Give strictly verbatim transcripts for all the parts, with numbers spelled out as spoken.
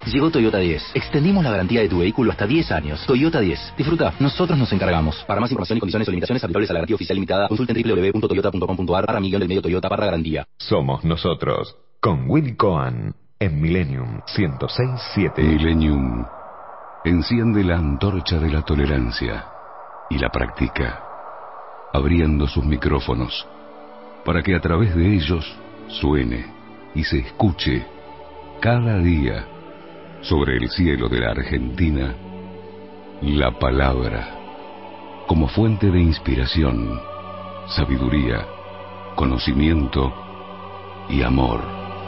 Llegó Toyota diez. Extendimos la garantía de tu vehículo hasta diez años. Toyota diez. Disfruta. Nosotros nos encargamos. Para más información y condiciones o limitaciones aplicables a la garantía oficial limitada, consulten doble u doble u doble u punto toyota punto com punto a r barra millón del medio Toyota barra garantía. Somos nosotros. Con Willy Cohen en Millennium ciento seis punto siete. Millennium enciende la antorcha de la tolerancia y la practica, abriendo sus micrófonos para que a través de ellos suene y se escuche cada día sobre el cielo de la Argentina la palabra como fuente de inspiración, sabiduría, conocimiento y amor.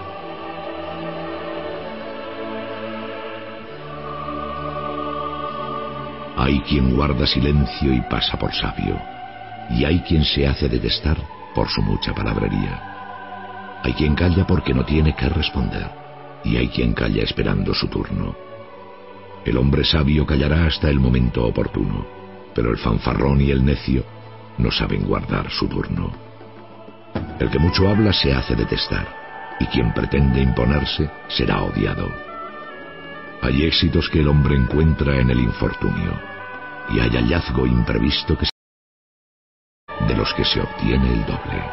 Hay quien guarda silencio y pasa por sabio, y hay quien se hace detestar por su mucha palabrería. Hay quien calla porque no tiene que responder, y hay quien calla esperando su turno. El hombre sabio callará hasta el momento oportuno, pero el fanfarrón y el necio no saben guardar su turno. El que mucho habla se hace detestar, y quien pretende imponerse será odiado. Hay éxitos que el hombre encuentra en el infortunio, y hay hallazgo imprevisto que se... de los que se obtiene el doble.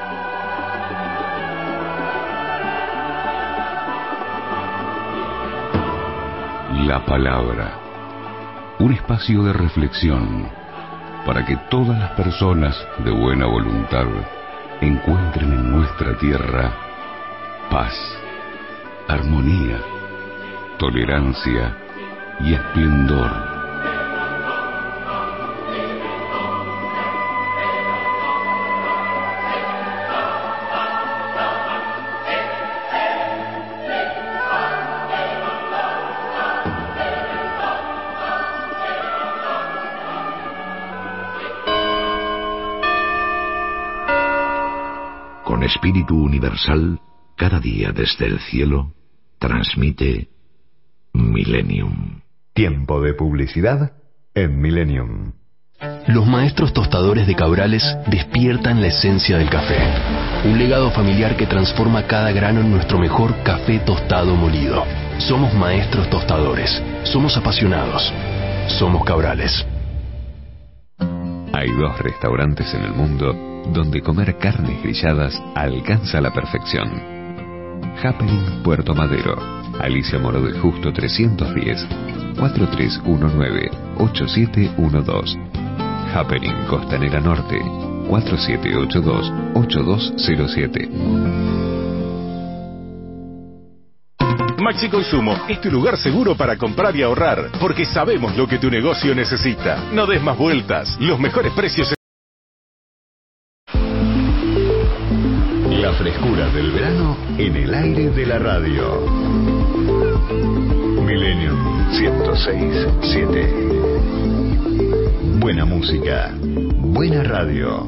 La palabra, un espacio de reflexión para que todas las personas de buena voluntad encuentren en nuestra tierra paz, armonía, tolerancia y esplendor. Con espíritu universal, cada día desde el cielo, transmite Millennium. Tiempo de publicidad en Millennium. Los maestros tostadores de Cabrales despiertan la esencia del café. Un legado familiar que transforma cada grano en nuestro mejor café tostado molido. Somos maestros tostadores. Somos apasionados. Somos Cabrales. Hay dos restaurantes en el mundo donde comer carnes grilladas alcanza la perfección. Happening Puerto Madero, Alicia Moro del Justo trescientos diez, cuatro tres uno nueve, ocho siete uno dos. Happening Costanera Norte, cuatro siete ocho dos, ocho dos cero siete. Maxi Consumo es tu lugar seguro para comprar y ahorrar, porque sabemos lo que tu negocio necesita. No des más vueltas, los mejores precios. La frescura del verano en el aire de la radio. Millennium ciento seis punto siete. Buena música, buena radio.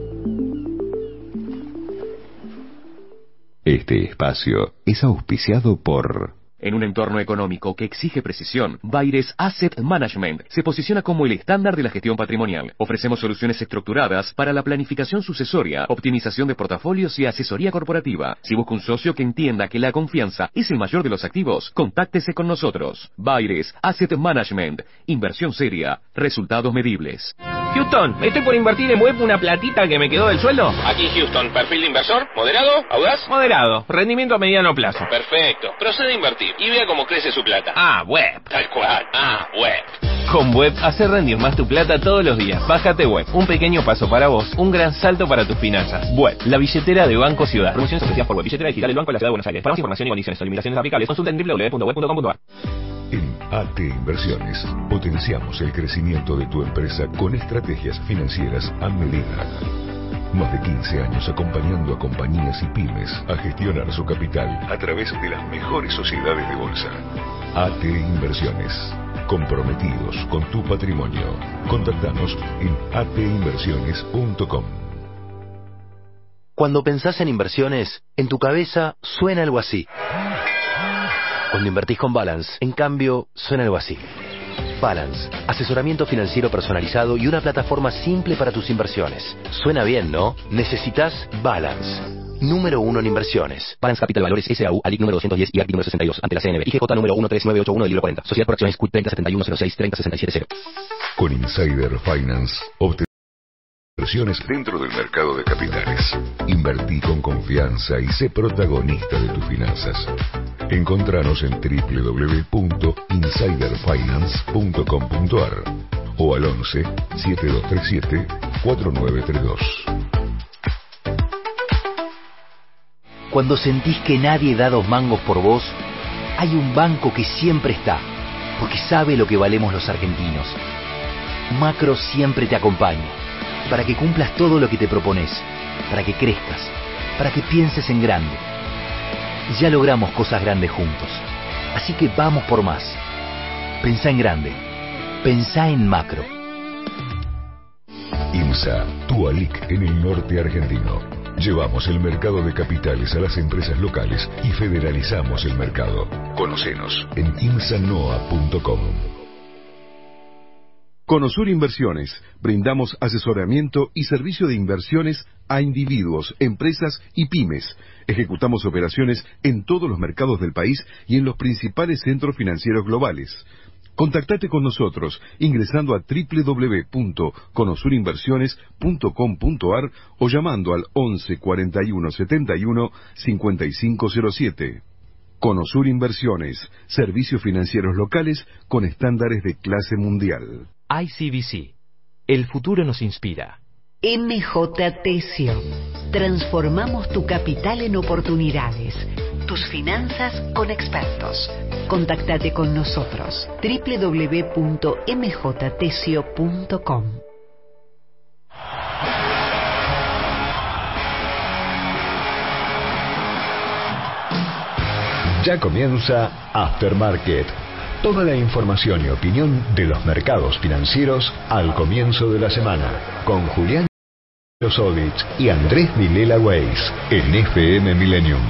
Este espacio es auspiciado por... En un entorno económico que exige precisión, Baires Asset Management se posiciona como el estándar de la gestión patrimonial. Ofrecemos soluciones estructuradas para la planificación sucesoria, optimización de portafolios y asesoría corporativa. Si busca un socio que entienda que la confianza es el mayor de los activos, contáctese con nosotros. Baires Asset Management. Inversión seria. Resultados medibles. Houston, estoy por invertir en web una platita que me quedó del sueldo. Aquí en Houston, perfil de inversor, moderado, audaz. Moderado, rendimiento a mediano plazo. Perfecto, procede a invertir y vea cómo crece su plata. Ah, web. Tal cual, ah, web. Con web, hacer rendir más tu plata todos los días. Bájate web, un pequeño paso para vos, un gran salto para tus finanzas. Web, la billetera de Banco Ciudad. Promociones ofrecidas por web, billetera digital del Banco de la Ciudad de Buenos Aires. Para más información y condiciones o limitaciones aplicables, consulta en doble u doble u doble u punto web punto com punto a r. En A T Inversiones potenciamos el crecimiento de tu empresa con estrategias financieras a medida. Más de quince años acompañando a compañías y pymes a gestionar su capital a través de las mejores sociedades de bolsa. A T Inversiones, comprometidos con tu patrimonio. Contactanos en a t inversiones punto com. Cuando pensás en inversiones, en tu cabeza suena algo así. Cuando invertís con Balance, en cambio, suena algo así. Balance, asesoramiento financiero personalizado y una plataforma simple para tus inversiones. Suena bien, ¿no? Necesitas Balance. número uno en inversiones. Balance Capital Valores S A U, A L I C número doscientos diez y A C P I número sesenta y dos, ante la C N B. I G J número uno tres nueve ocho uno del libro cuarenta. Sociedad por acciones Q treinta setenta y uno cero seis treinta sesenta y siete cero. Con Insider Finance, obtén inversiones dentro del mercado de capitales. Invertí con confianza y sé protagonista de tus finanzas. Encontranos en doble u doble u doble u punto insider finance punto com punto a r o al once, siete dos tres siete, cuatro nueve tres dos. Cuando sentís que nadie da dos mangos por vos, hay un banco que siempre está, porque sabe lo que valemos los argentinos. Macro siempre te acompaña, para que cumplas todo lo que te propones, para que crezcas, para que pienses en grande. Ya logramos cosas grandes juntos, así que vamos por más. Pensá en grande, pensá en Macro. IMSA, tu A L I C en el norte argentino. Llevamos el mercado de capitales a las empresas locales y federalizamos el mercado. Conocenos en imsanoa punto com. Con Osur Inversiones brindamos asesoramiento y servicio de inversiones a individuos, empresas y pymes. Ejecutamos operaciones en todos los mercados del país y en los principales centros financieros globales. Contactate con nosotros ingresando a doble u doble u doble u punto conosur inversiones punto com punto a r o llamando al once cuarenta y uno setenta y uno cincuenta y cinco cero siete. Conosur Inversiones, servicios financieros locales con estándares de clase mundial. I C B C. El futuro nos inspira. M J Tesio. Transformamos tu capital en oportunidades. Tus finanzas con expertos. Contactate con nosotros. doble u doble u doble u punto m j tesio punto com. Ya comienza Aftermarket. Toda la información y opinión de los mercados financieros al comienzo de la semana. Con Julián Josovich y Andrés Vilela Weiss en F M Millennium.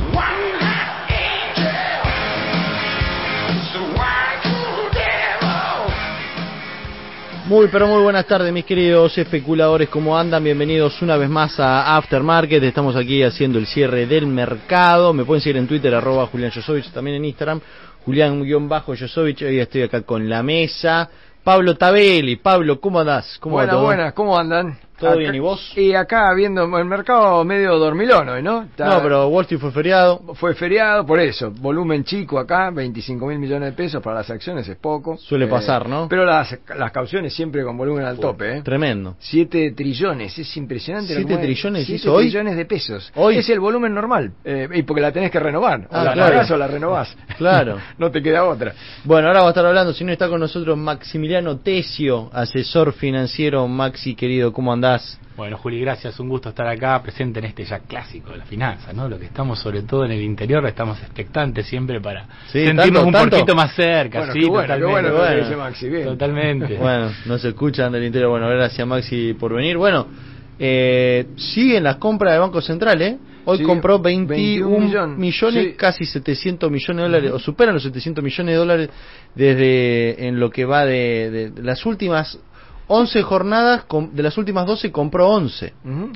Muy pero muy buenas tardes mis queridos especuladores, ¿cómo andan? Bienvenidos una vez más a Aftermarket. Estamos aquí haciendo el cierre del mercado. Me pueden seguir en Twitter, arroba Julián Josovich, también en Instagram, Julián-Josovich. Hoy estoy acá con la mesa. Pablo Tabelli. Pablo, ¿cómo andás? ¿Cómo buenas, va todo? buenas, ¿cómo andan? ¿Todo acá, bien y vos? Y acá viendo el mercado medio dormilón hoy, ¿no? Está, no, pero Wall Street fue feriado. Fue feriado, por eso. Volumen chico acá, veinticinco mil millones de pesos para las acciones es poco. Suele eh, pasar, ¿no? Pero las, las cauciones siempre con volumen al tope, ¿eh? Tremendo. siete trillones, es impresionante. ¿siete trillones siete hizo hoy? trillones de pesos. Hoy. Es el volumen normal. Eh, y porque la tenés que renovar. Ah, o la claro. pagás o la renovás. Claro. No te queda otra. Bueno, ahora va a estar hablando, si no está con nosotros Maximiliano Tesio, asesor financiero. Maxi, querido, ¿cómo andás? Bueno, Juli, gracias, un gusto estar acá presente en este ya clásico de la finanza, ¿no? Lo que estamos sobre todo en el interior, estamos expectantes siempre para sí, sentirnos tanto, un tanto. poquito más cerca, bueno, sí, qué bueno, totalmente. qué bueno, bueno. lo que dice Maxi, bien. Totalmente. Bueno, nos escuchan del interior, bueno, gracias Maxi por venir. Bueno, eh, siguen las compras de Banco Central, ¿eh? Hoy sí, compró veintiún millón. millones, sí. Casi setecientos millones de dólares, o superan los setecientos millones de dólares desde en lo que va de, de, de las últimas once jornadas, de las últimas doce compró once. Uh-huh.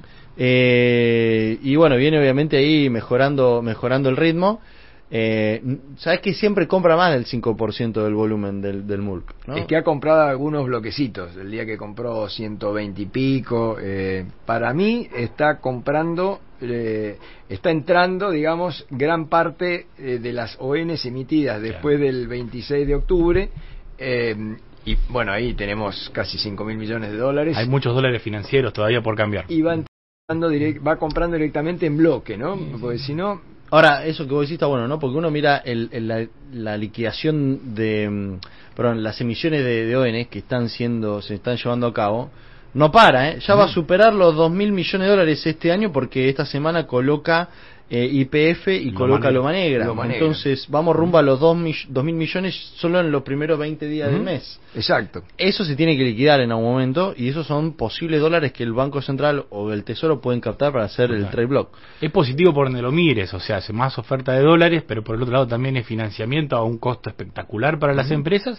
Eh, y bueno, viene obviamente ahí mejorando mejorando el ritmo. Eh, Sabes que siempre compra más del cinco por ciento del volumen del, del M U L C, ¿no? Es que ha comprado algunos bloquecitos. El día que compró ciento veinte y pico. Eh, para mí está comprando, eh, está entrando, digamos, gran parte eh, de las O Ns emitidas después claro. del veintiséis de octubre. Eh, Y bueno, ahí tenemos casi cinco mil millones de dólares. Hay muchos dólares financieros todavía por cambiar. Y va, entrando direct, va comprando directamente en bloque, ¿no? Sí, sí. Porque si no... Ahora, eso que vos decís está bueno, ¿no? Porque uno mira el, el, la, la liquidación de... Perdón, las emisiones de, de O N que están siendo, se están llevando a cabo. No para, ¿eh? Ya uh-huh. va a superar los dos mil millones de dólares este año porque esta semana coloca... Eh, Y P F y Loma coloca Negra. Loma Negra. Loma Negra. Entonces vamos rumbo a los dos mil millones solo en los primeros veinte días uh-huh. del mes. Exacto. Eso se tiene que liquidar en algún momento y esos son posibles dólares que el Banco Central o el Tesoro pueden captar para hacer okay. el trade block. Es positivo por donde lo mires, o sea, hace más oferta de dólares, pero por el otro lado también es financiamiento a un costo espectacular para uh-huh. las empresas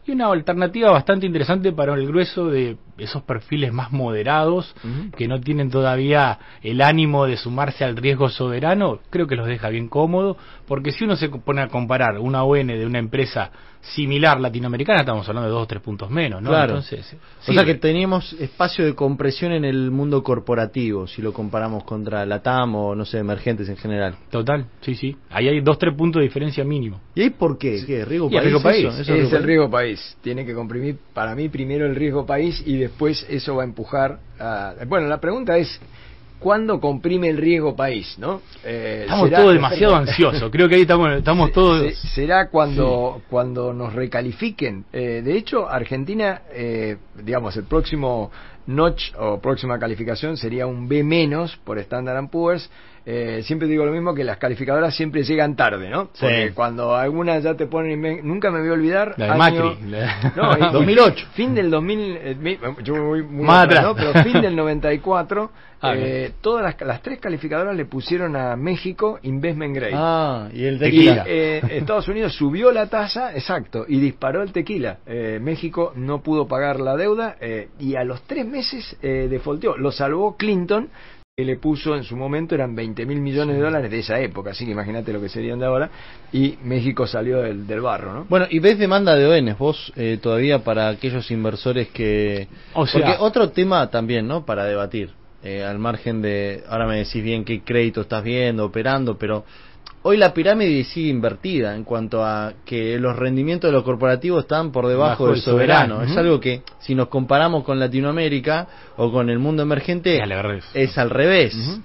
y una alternativa bastante interesante para el grueso de esos perfiles más moderados, uh-huh. que no tienen todavía el ánimo de sumarse al riesgo soberano. Creo que los deja bien cómodo, porque si uno se pone a comparar una O N de una empresa similar latinoamericana, estamos hablando de dos o tres puntos menos, ¿no? Claro. Entonces, o sea que teníamos espacio de compresión en el mundo corporativo, si lo comparamos contra la T A M o, no sé, emergentes en general. Total, sí, sí. Ahí hay dos, tres puntos de diferencia mínimo. ¿Y ahí por qué? ¿Qué? ¿Riesgo país? Riesgo país. Eso, eso es, es el riesgo país. Tiene que comprimir, para mí, primero el riesgo país y después eso va a empujar a... Bueno, la pregunta es... ¿Cuándo comprime el riesgo país, no? Eh, estamos todos demasiado ansiosos. Creo que ahí estamos, estamos todos. Será cuando sí. cuando nos recalifiquen. Eh, de hecho, Argentina, eh, digamos, el próximo notch o próxima calificación sería un B menos por Standard and Poor's. Eh, siempre digo lo mismo, que las calificadoras siempre llegan tarde, ¿no? Sí. Porque cuando algunas ya te ponen, nunca me voy a olvidar, la de año, Macri, la... no, dos mil ocho, fin del dos mil, eh, yo voy muy más atrás, ¿no? Pero fin del noventa y cuatro, ah, eh, todas las, las tres calificadoras le pusieron a México Investment Grade. Ah, y el tequila. Y, eh, Estados Unidos subió la tasa, exacto, y disparó el tequila. Eh, México no pudo pagar la deuda eh, y a los tres meses eh, defaulteó. Lo salvó Clinton, que le puso en su momento, eran veinte mil millones de dólares de esa época, así que imagínate lo que serían de ahora, y México salió del, del barro, ¿no? Bueno, y ves demanda de O N vos eh, todavía para aquellos inversores que... O sea, porque otro tema también, ¿no? Para debatir, eh, al margen de... Ahora me decís bien qué crédito estás viendo, operando, pero... Hoy la pirámide sigue invertida en cuanto a que los rendimientos de los corporativos están por debajo Bajo del soberano. soberano. Uh-huh. Es algo que, si nos comparamos con Latinoamérica o con el mundo emergente, al es al revés. Uh-huh.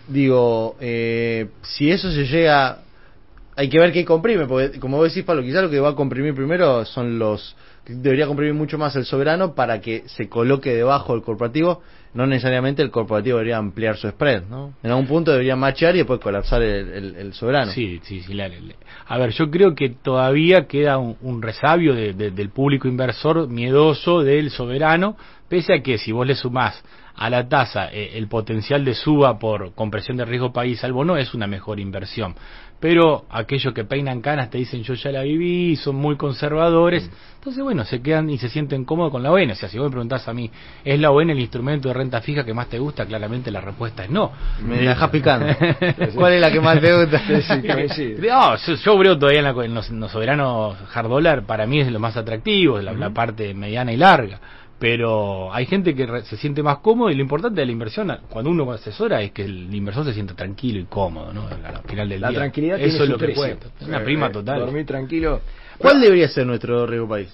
Digo, eh, si eso se llega... Hay que ver qué comprime, porque como vos decís, Pablo, quizás lo que va a comprimir primero son los... Debería comprimir mucho más el soberano para que se coloque debajo del corporativo. No necesariamente el corporativo debería ampliar su spread, ¿no? En algún punto debería machear y después colapsar el, el, el soberano. Sí, sí, sí. La, la, a ver, yo creo que todavía queda un, un resabio de, de, del público inversor miedoso del soberano, pese a que si vos le sumás a la tasa eh, el potencial de suba por compresión de riesgo país al bono, es una mejor inversión. Pero aquellos que peinan canas te dicen yo ya la viví, son muy conservadores, mm. entonces bueno, se quedan y se sienten cómodos con la O N. O sea, si vos me preguntás a mí, ¿es la O N el instrumento de renta fija que más te gusta? Claramente la respuesta es no. Me la dejás picando. ¿Cuál es la que más te gusta? No, yo, yo creo todavía en, la, en, los, en los soberanos hard dollar, para mí es lo más atractivo, la, uh-huh. la parte mediana y larga. Pero hay gente que re, se siente más cómodo, y lo importante de la inversión cuando uno asesora es que el inversor se sienta tranquilo y cómodo, ¿no? Al final del la día. La tranquilidad eso es lo precio. que cuesta. Una prima total. Dormir tranquilo. ¿Cuál bueno, debería ser nuestro riesgo país?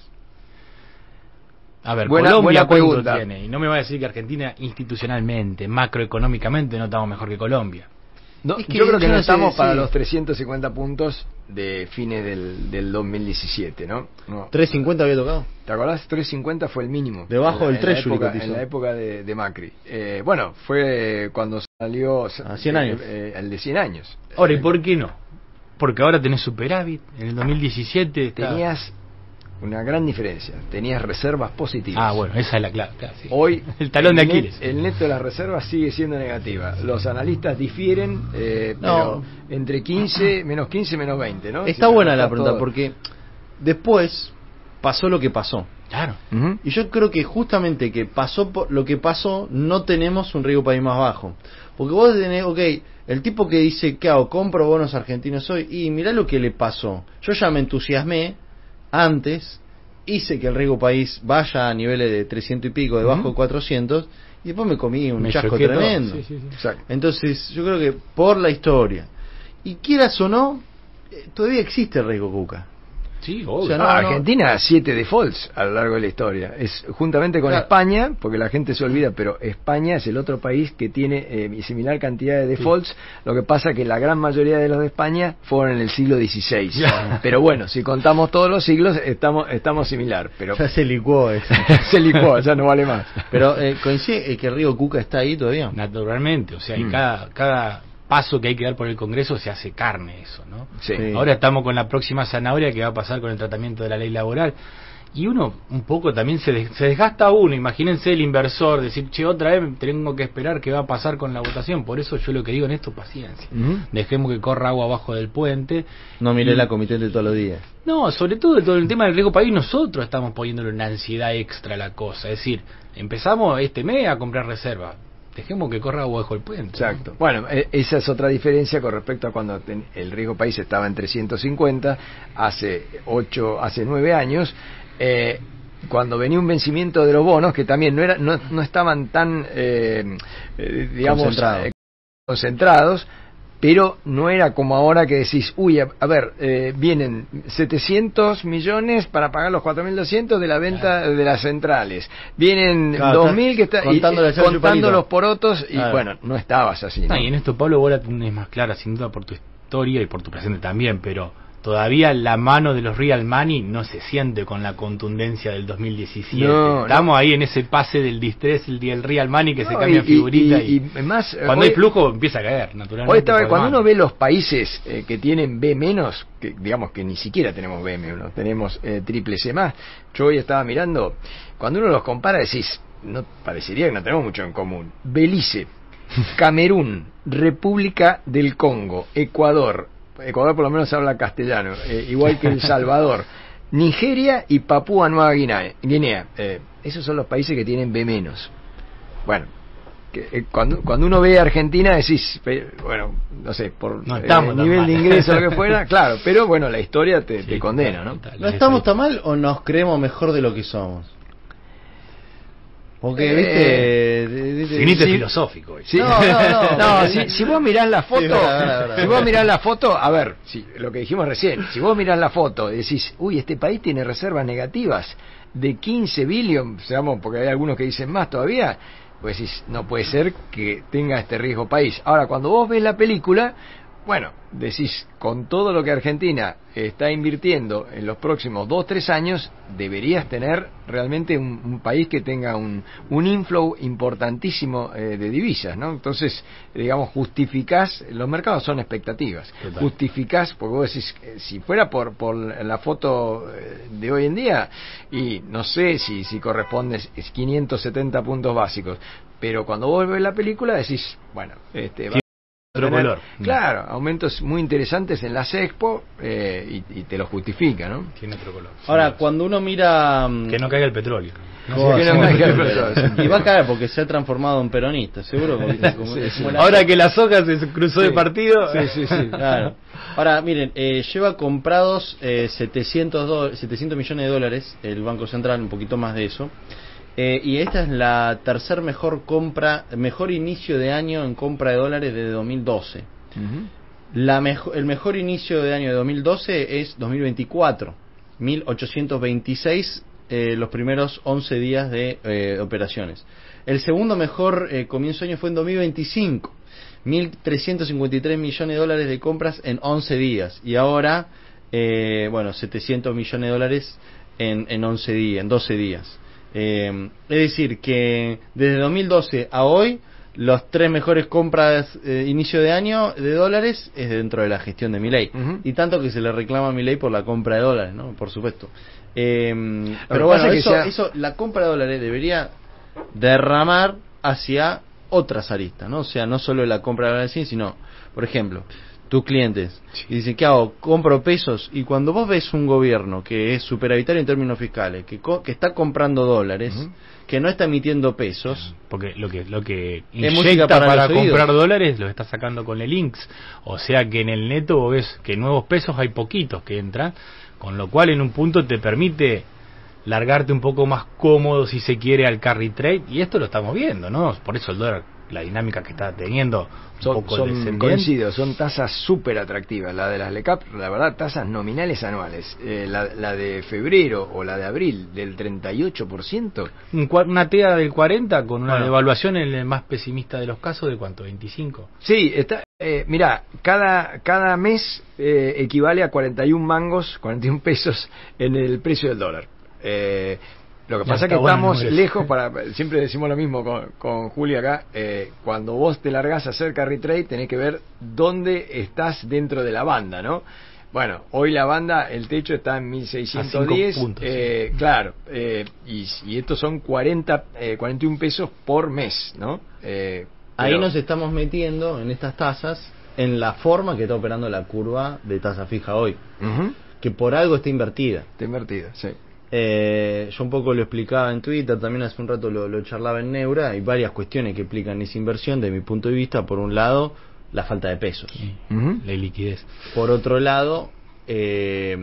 A ver, buena, Colombia buena cuánto tiene, y no me va a decir que Argentina institucionalmente, macroeconómicamente no estamos mejor que Colombia. No, es que yo creo que no estamos sé, para sí. los trescientos cincuenta puntos de fines del, del dos mil diecisiete, ¿no? no. ¿trescientos cincuenta había tocado? ¿Te acordás? trescientos cincuenta fue el mínimo. Debajo del Treasury. En la época de, de Macri. Eh, bueno, fue cuando salió... A cien años. Eh, el de cien años. Ahora, ¿y por qué no? Porque ahora tenés superávit, en el dos mil diecisiete... Está... Tenías una gran diferencia, tenías reservas positivas. Ah, bueno, esa es la clave. Claro, sí. Hoy, el talón el de Aquiles. Net, el neto de las reservas sigue siendo negativa. Los analistas difieren, eh, no. pero entre quince, menos quince, menos veinte, ¿no? Está si buena la pregunta, todo. Porque después pasó lo que pasó. Claro. Uh-huh. Y yo creo que justamente que pasó por lo que pasó, no tenemos un riesgo país más bajo. Porque vos tenés, ok, el tipo que dice, ¿qué hago? ¿Compro bonos argentinos hoy? Y mirá lo que le pasó. Yo ya me entusiasmé antes, hice que el riesgo país vaya a niveles de trescientos y pico, debajo uh-huh. de cuatrocientos, y después me comí un me chasco tremendo. Sí, sí, sí. Entonces, yo creo que por la historia, y quieras o no, eh, todavía existe el riesgo Cuca. Sí, obvio. O sea, no, ah, no. Argentina, siete defaults a lo largo de la historia. Es juntamente con claro. España, porque la gente se olvida, pero España es el otro país que tiene eh, similar cantidad de defaults. Sí. Lo que pasa que la gran mayoría de los de España fueron en el siglo dieciséis. Yeah. Pero bueno, si contamos todos los siglos, estamos estamos similar. Pero ya se licuó eso. Se licuó, ya no vale más. Pero eh, coincide que el río Cuca está ahí todavía. Naturalmente, o sea, mm. y cada cada paso que hay que dar por el Congreso se hace carne eso, ¿no? Sí. Ahora estamos con la próxima zanahoria que va a pasar con el tratamiento de la ley laboral, y uno un poco también se, des, se desgasta uno. Imagínense el inversor, decir, che, otra vez tengo que esperar qué va a pasar con la votación. Por eso yo lo que digo en esto, paciencia. Uh-huh. Dejemos que corra agua abajo del puente. No miré y... la comité de todos los días. No, sobre todo todo el tema del riesgo país, nosotros estamos poniéndole una ansiedad extra a la cosa. Es decir, empezamos este mes a comprar reservas. Dejemos que corra agua bajo el puente. Exacto. ¿No? Bueno, eh, esa es otra diferencia con respecto a cuando ten, el riesgo país estaba en trescientos cincuenta, hace ocho, hace nueve años, eh, cuando venía un vencimiento de los bonos, que también no era, no, no estaban tan, eh, eh, digamos, Concentrado. eh, concentrados, pero no era como ahora que decís, uy, a, a ver, eh, vienen setecientos millones para pagar los cuatro mil doscientos de la venta claro. de las centrales, vienen claro, dos mil que está contando, y, contando los porotos y claro. bueno, no estabas así. ¿no? Ah, y en esto, Pablo, vos la tenés más clara, sin duda, por tu historia y por tu presente también, pero todavía la mano de los real money no se siente con la contundencia del dos mil diecisiete. No, Estamos no. ahí en ese pase del distress, el, el real money que no, se cambia y, figurita y, y, y más, cuando hoy, hay flujo empieza a caer, naturalmente. Hoy estaba, cuando uno ve los países eh, que tienen B menos, que digamos que ni siquiera tenemos B menos, tenemos eh, triple C más, yo hoy estaba mirando, cuando uno los compara decís, no parecería que no tenemos mucho en común. Belice, Camerún, República del Congo, Ecuador, Ecuador por lo menos habla castellano, eh, igual que El Salvador, Nigeria y Papúa Nueva Guinea. Guinea. Eh, esos son los países que tienen B menos. Bueno, que, eh, cuando cuando uno ve a Argentina decís, eh, bueno, no sé, por no eh, nivel mal. de ingreso o lo que fuera, claro, pero bueno, la historia te, sí, te condena, ¿no? ¿No estamos tan mal o nos creemos mejor de lo que somos? Porque, eh, viste... Finite sí, filosófico. Sí. No, no, no. no si, si vos mirás la foto... Sí, verdad, verdad, verdad. Si vos mirás la foto... A ver, si, lo que dijimos recién. Si vos mirás la foto y decís, uy, este país tiene reservas negativas de quince billones, digamos, porque hay algunos que dicen más todavía, pues decís, no puede ser que tenga este riesgo país. Ahora, cuando vos ves la película... Bueno, decís, con todo lo que Argentina está invirtiendo en los próximos dos, tres años, deberías tener realmente un, un país que tenga un, un inflow importantísimo eh, de divisas, ¿no? Entonces, digamos, justificás, los mercados son expectativas, Total. justificás, porque vos decís, eh, si fuera por, por la foto de hoy en día, y no sé si, si corresponde es quinientos setenta puntos básicos, pero cuando vos ves la película decís, bueno, este... Sí. Otro tener, color. Claro, aumentos muy interesantes en las Expo eh, y, y te lo justifica, ¿no? Tiene otro color. Ahora, sí, cuando uno mira... Que no caiga el petróleo. No, sí, que no caiga el petróleo. Y va a caer porque se ha transformado en peronista, seguro. Como, como, sí, sí. Ahora que la soja se cruzó sí. de partido. Sí, sí, sí. Claro. Ahora, miren, eh, lleva comprados eh, setecientos, do, setecientos millones de dólares el Banco Central, un poquito más de eso. Eh, y esta es la tercer mejor compra, mejor inicio de año en compra de dólares desde dos mil doce. Uh-huh. La mejo, el mejor inicio de año de dos mil doce es dos mil veinticuatro, mil ochocientos veintiséis eh, los primeros once días de eh, operaciones. El segundo mejor eh, comienzo de año fue en dos mil veinticinco, mil trescientos cincuenta y tres millones de dólares de compras en once días. Y ahora, eh, bueno, setecientos millones de dólares en, en once días, en doce días. Eh, es decir, que desde dos mil doce a hoy, los tres mejores compras eh, inicio de año de dólares es dentro de la gestión de Milei. Uh-huh. Y tanto que se le reclama a Milei por la compra de dólares, ¿no? Por supuesto. Eh, pero bueno, eso, sea... eso, la compra de dólares debería derramar hacia otras aristas, ¿no? O sea, no solo la compra de dólares, sino, por ejemplo, tus clientes y dicen, ¿qué hago? Compro pesos. Y cuando vos ves un gobierno que es superavitario en términos fiscales, que, co- que está comprando dólares, uh-huh, que no está emitiendo pesos, porque lo que lo que inyecta para, para comprar dólares lo está sacando con el I N X, o sea que en el neto vos ves que nuevos pesos hay poquitos que entran, con lo cual en un punto te permite largarte un poco más cómodo, si se quiere, al carry trade, y esto lo estamos viendo, ¿no? Por eso el dólar, la dinámica que está teniendo, un son, poco son descendiente. Coincido, son tasas súper atractivas, la de las L E C A P, la verdad, tasas nominales anuales, eh, la, la de febrero o la de abril del treinta y ocho por ciento. Un, una T E A del cuarenta con una bueno. devaluación en el más pesimista de los casos, ¿de cuánto? ¿veinticinco? Sí, está, eh, mirá, cada, cada mes eh, equivale a cuarenta y un mangos, cuarenta y un pesos en el precio del dólar. Eh, Lo que ya pasa es que estamos bueno, lejos, para siempre decimos lo mismo con, con Julia acá, eh, cuando vos te largás a hacer carry trade tenés que ver dónde estás dentro de la banda, ¿no? Bueno, hoy la banda, el techo está en mil seiscientos diez, puntos, eh, sí. claro, eh, y, y estos son cuarenta, eh, cuarenta y un pesos por mes, ¿no? Eh, Ahí pero... nos estamos metiendo en estas tasas en la forma que está operando la curva de tasa fija hoy, uh-huh. que por algo está invertida. Está invertida, sí. Eh, yo un poco lo explicaba en Twitter, también hace un rato lo, lo charlaba en Neura. Hay varias cuestiones que explican esa inversión de mi punto de vista. Por un lado, la falta de pesos, sí. uh-huh. la liquidez. Por otro lado, eh,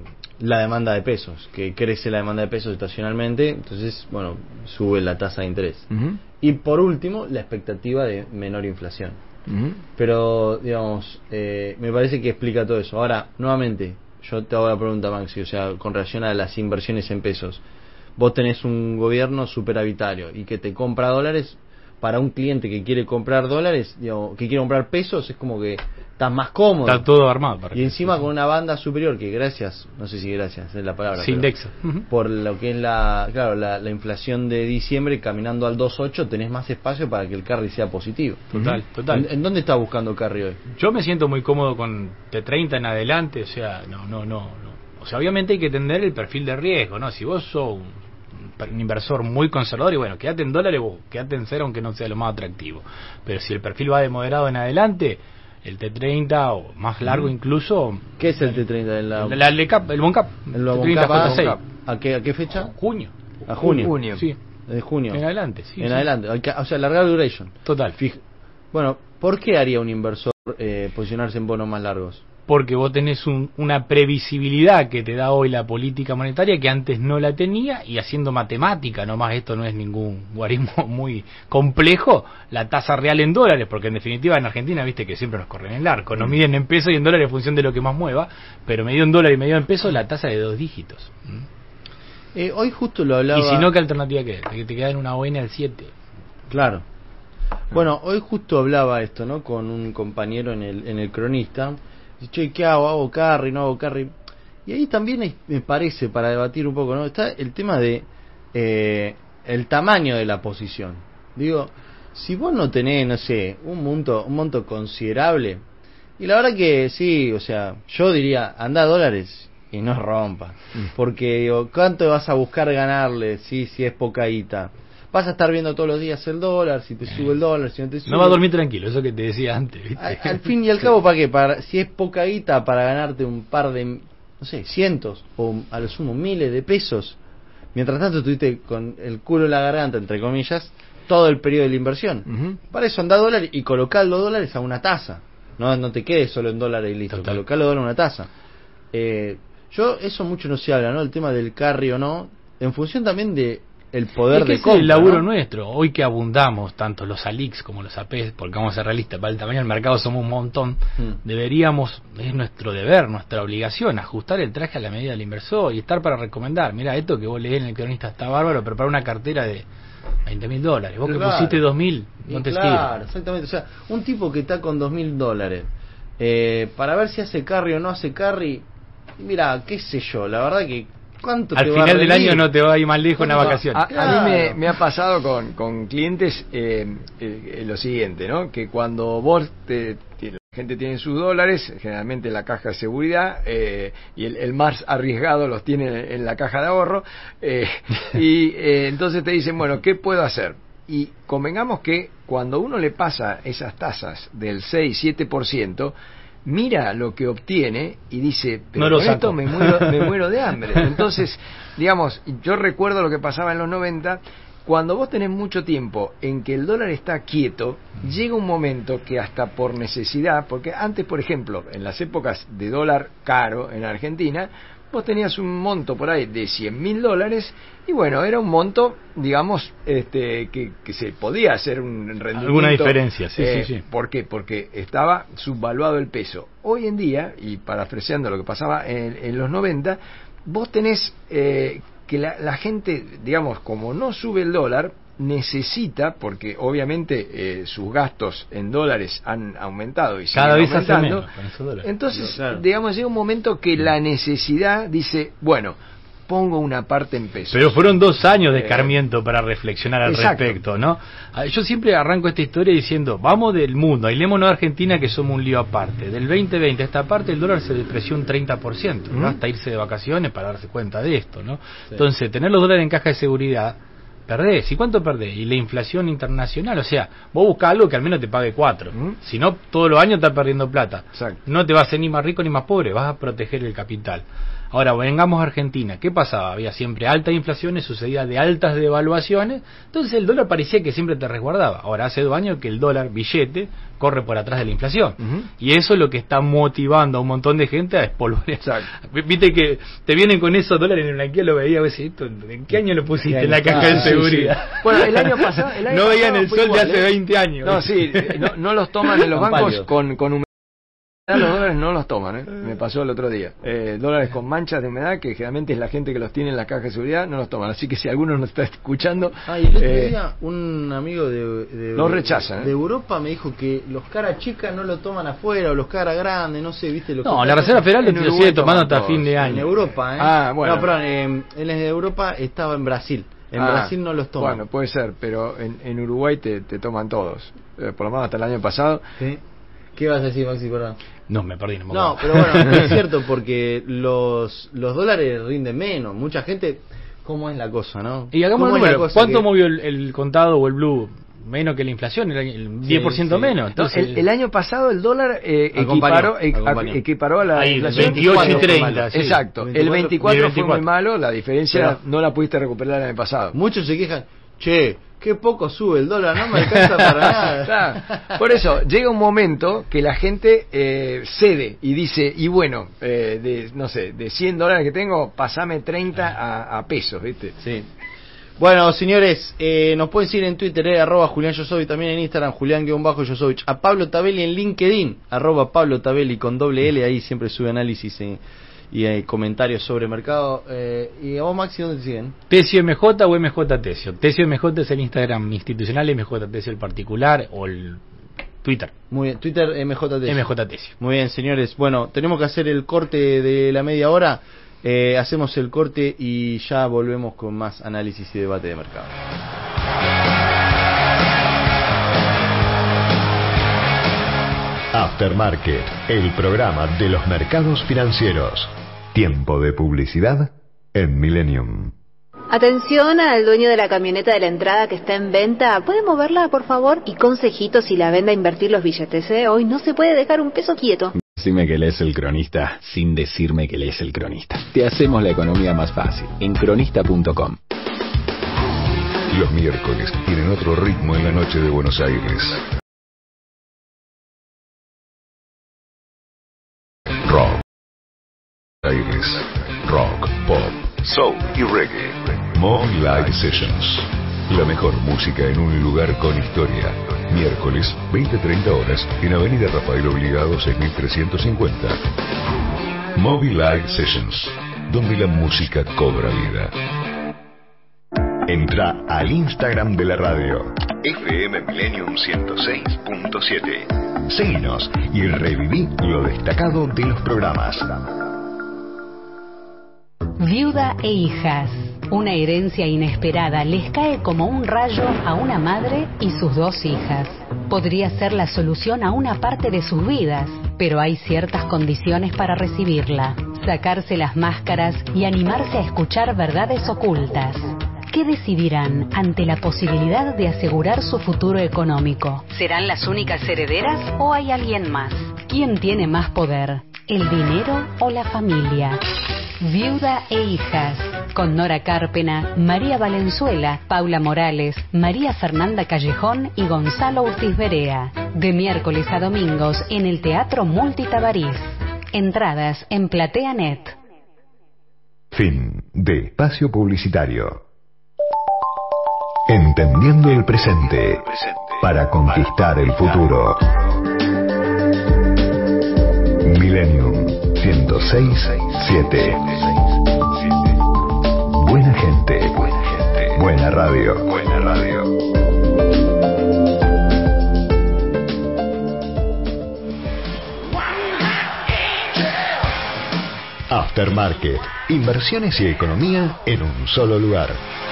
la demanda de pesos, que crece la demanda de pesos estacionalmente, entonces, bueno, sube la tasa de interés. Uh-huh. Y por último, la expectativa de menor inflación. Uh-huh. Pero, digamos, eh, me parece que explica todo eso. Ahora, nuevamente, yo te hago la pregunta, Maxi, o sea, con relación a las inversiones en pesos. Vos tenés un gobierno superavitario y que te compra dólares. Para un cliente que quiere comprar dólares, digamos, que quiere comprar pesos, es como que estás más cómodo. Está todo armado. Para y encima con una banda superior que gracias, no sé si gracias es la palabra. Se indexa. Por lo que es la, claro, la, la inflación de diciembre, caminando al dos coma ocho, tenés más espacio para que el carry sea positivo. Total, uh-huh. total. ¿En, ¿En dónde estás buscando carry hoy? Yo me siento muy cómodo con T treinta en adelante, o sea, no, no, no, no. O sea, obviamente hay que entender el perfil de riesgo, ¿no? Si vos sos un un inversor muy conservador, y bueno, quédate en dólares o quédate en cero, aunque no sea lo más atractivo. Pero si el perfil va de moderado en adelante, el T treinta o más largo incluso. ¿Qué es el T treinta? El, la, la, el, cap, el Boncap. El Boncap ¿A qué, ¿A qué fecha? Junio. A junio. junio. Sí. De junio. En adelante, sí. En sí. adelante. O sea, largar duration. Total. Fija. Bueno, ¿por qué haría un inversor eh, posicionarse en bonos más largos? Porque vos tenés un, una previsibilidad que te da hoy la política monetaria que antes no la tenía, y haciendo matemática, nomás, esto no es ningún guarismo muy complejo, la tasa real en dólares, porque en definitiva en Argentina, viste que siempre nos corren el arco, nos miden en pesos y en dólares en función de lo que más mueva, pero medido en dólares y medido en pesos, la tasa de dos dígitos. ¿Mm? Eh, hoy justo lo hablaba... Y si no, ¿qué alternativa qué? Que te queda en una O N al siete. Claro. Bueno, hoy justo hablaba esto, ¿no? Con un compañero en el, en el Cronista. Che, ¿qué hago? ¿Hago carry? ¿No hago carry? Y ahí también hay, me parece, para debatir un poco, ¿no? Está el tema de eh, el tamaño de la posición. Digo, si vos no tenés, no sé, un monto, un monto considerable, y la verdad que sí, o sea, yo diría, anda a dólares y no rompa. Porque, digo, ¿cuánto vas a buscar ganarle si, si es poca guita? Vas a estar viendo todos los días el dólar, si te sube el dólar, si no te sube. No va a dormir tranquilo, eso que te decía antes, ¿viste? Al, al fin y al cabo, ¿para qué? Para, si es poca guita, para ganarte un par de, no sé, cientos o a lo sumo miles de pesos. Mientras tanto estuviste con el culo en la garganta, entre comillas, todo el periodo de la inversión. Uh-huh. Para eso anda a dólares y colocar los dólares a una tasa. No, no te quedes solo en dólares y listo, colocar los dólares a una tasa. Eh, yo, eso mucho no se habla, ¿no? El tema del carry o no, en función también de el poder es que de compra, es el laburo, ¿no? nuestro. Hoy que abundamos, tanto los ALIX como los A P, porque vamos a ser realistas, para el tamaño del mercado somos un montón, mm. deberíamos, es nuestro deber, nuestra obligación, ajustar el traje a la medida del inversor y estar para recomendar. Mira, esto que vos leés en el Cronista está bárbaro, pero para una cartera de veinte mil dólares, vos claro. que pusiste dos mil, no te sirve. Claro, exactamente. O sea, un tipo que está con dos mil dólares, eh, para ver si hace carry o no hace carry, mira, qué sé yo, la verdad que Al final del año no te va a ir más lejos una vacación. A, a mí me, me ha pasado con, con clientes eh, eh, lo siguiente, ¿no? Que cuando vos te, te, la gente tiene sus dólares, generalmente en la caja de seguridad, eh, y el, el más arriesgado los tiene en la caja de ahorro, eh, y eh, entonces te dicen, bueno, ¿qué puedo hacer? Y convengamos que cuando uno le pasa esas tasas del seis siete por ciento, mira lo que obtiene y dice, pero no esto me muero, me muero de hambre. Entonces, digamos, yo recuerdo lo que pasaba en los noventa, cuando vos tenés mucho tiempo en que el dólar está quieto, llega un momento que hasta por necesidad, porque antes, por ejemplo, en las épocas de dólar caro en Argentina, vos tenías un monto por ahí de cien mil dólares y bueno, era un monto, digamos, este que, que se podía hacer un rendimiento. Alguna diferencia, sí, eh, sí, sí. ¿Por qué? Porque estaba subvaluado el peso. Hoy en día, y parafraseando lo que pasaba en, en los noventa, vos tenés eh, que la, la gente, digamos, como no sube el dólar, necesita, porque obviamente eh, sus gastos en dólares han aumentado y cada vez aumentando, hace menos con esos dólares. entonces, claro. digamos, llega un momento que la necesidad dice, bueno, pongo una parte en pesos. Pero fueron dos años de Eh, escarmiento para reflexionar al exacto. respecto, ¿no? Ah, Yo siempre arranco esta historia diciendo, vamos del mundo, ailémonos a Argentina que somos un lío aparte. Del veinte veinte a esta parte el dólar se depreció un treinta por ciento, ¿no? Mm. Hasta irse de vacaciones para darse cuenta de esto, ¿no? Sí. Entonces, tener los dólares en caja de seguridad, perdés. ¿Y cuánto perdés? Y la inflación internacional, o sea, vos buscás algo que al menos te pague cuatro. Si no, todos los años estás perdiendo plata. Exacto. No te vas a hacer ni más rico ni más pobre, vas a proteger el capital. Ahora, vengamos a Argentina. ¿Qué pasaba? Había siempre altas inflaciones, sucedía de altas devaluaciones, entonces el dólar parecía que siempre te resguardaba. Ahora, hace dos años que el dólar billete corre por atrás de la inflación. Ujú. Y eso es lo que está motivando a un montón de gente a espolvorear. Viste que te vienen con esos dólares en el blanqueo, lo veía, vos decís, ¿esto ¿en qué año lo pusiste en la caja de Ah, sí, seguridad? sí. Bueno, el año pasado... El año no veían pasado el fue sol igual, de hace ¿eh? veinte años. No, sí, eh, no, no los toman en los Con bancos palio. con, con humedad. Los dólares no los toman, ¿eh? Me pasó el otro día. Eh, dólares con manchas de humedad, que generalmente es la gente que los tiene en la caja de seguridad, no los toman. Así que si alguno nos está escuchando... Ah, y el otro eh, día un amigo de, de, Lo rechazan, ¿eh? de Europa me dijo que los cara chicas no lo toman afuera o los cara grandes, no sé, viste lo No, que la Reserva Federal lo en sigue Uruguay tomando toman hasta todos. fin de En año. Europa, ¿eh? Ah, bueno. No, perdón, eh, él es de Europa, estaba en Brasil. En ah, Brasil no los toman. Bueno, puede ser, pero en, en Uruguay te, te toman todos. Eh, por lo menos hasta el año pasado. ¿Sí? ¿Qué vas a decir, Maxi? Perdón. No, me perdí, no me No, acuerdo. pero bueno, es cierto porque los, los dólares rinden menos. Mucha gente, ¿cómo es la cosa, no? Y hagamos ¿Cómo el es la número. cosa ¿Cuánto que- movió el, el contado o el blue? Menos que la inflación, el, el diez por ciento sí. menos. No, Entonces, el, el año pasado el dólar eh, Acompañó, equiparó, e- acompañó. equiparó a la Ahí, inflación. veintiocho y Cuando- treinta, sí. Exacto. El veinticuatro veinticuatro fue veinticuatro. muy malo, la diferencia Pero- no la pudiste recuperar el año pasado. Muchos se quejan, che, qué poco sube el dólar, no me alcanza para nada. Claro. Por eso, llega un momento que la gente eh, cede y dice, y bueno, eh, de, no sé, de cien dólares que tengo, pasame treinta a, a pesos, ¿viste? Sí. Bueno, señores, eh, nos pueden seguir en Twitter, eh, arroba Julián Yosovich, también en Instagram, Julián-Yosovich, a Pablo Tabelli en LinkedIn, arroba Pablo Tabelli con doble L, ahí siempre sube análisis eh, y hay comentarios sobre mercado. Eh, ¿Y a vos, Maxi, dónde te siguen? Tesio M J o M J Tesio. Tesio M J es el Instagram institucional, M J Tesio el particular o el Twitter. Muy bien, Twitter M J Tesio. M J Tesio. Muy bien, señores. Bueno, tenemos que hacer el corte de la media hora. Eh, hacemos el corte y ya volvemos con más análisis y debate de mercado. Aftermarket, el programa de los mercados financieros. Tiempo de publicidad en Millennium. Atención al dueño de la camioneta de la entrada que está en venta. ¿Puede moverla, por favor? Y consejito si la vende a invertir los billetes, ¿eh? Hoy no se puede dejar un peso quieto. Decime que lees el cronista sin decirme que lees el cronista. Te hacemos la economía más fácil en cronista punto com. Los miércoles tienen otro ritmo en la noche de Buenos Aires. Rock. Aires. Rock, pop, soul y reggae. Movie Live Sessions. La mejor música en un lugar con historia. Miércoles, veinte a treinta horas, en Avenida Rafael Obligado, seis mil trescientos cincuenta. Movie Live Sessions, donde la música cobra vida. Entra al Instagram de la radio. F M Millennium ciento seis punto siete. Seguinos y reviví lo destacado de los programas. Viuda e hijas. Una herencia inesperada les cae como un rayo a una madre y sus dos hijas. Podría ser la solución a una parte de sus vidas, pero hay ciertas condiciones para recibirla. Sacarse las máscaras y animarse a escuchar verdades ocultas. ¿Qué decidirán ante la posibilidad de asegurar su futuro económico? ¿Serán las únicas herederas o hay alguien más? ¿Quién tiene más poder? ¿El dinero o la familia? Viuda e hijas, con Nora Cárpena, María Valenzuela, Paula Morales, María Fernanda Callejón y Gonzalo Urtiz Berea. De miércoles a domingos en el Teatro Multitabarís. Entradas en PlateaNet. Fin de espacio publicitario. Entendiendo el presente para conquistar el futuro. Millennium ciento seis punto siete. Buena gente, buena radio, buena radio. Aftermarket. Inversiones y economía en un solo lugar.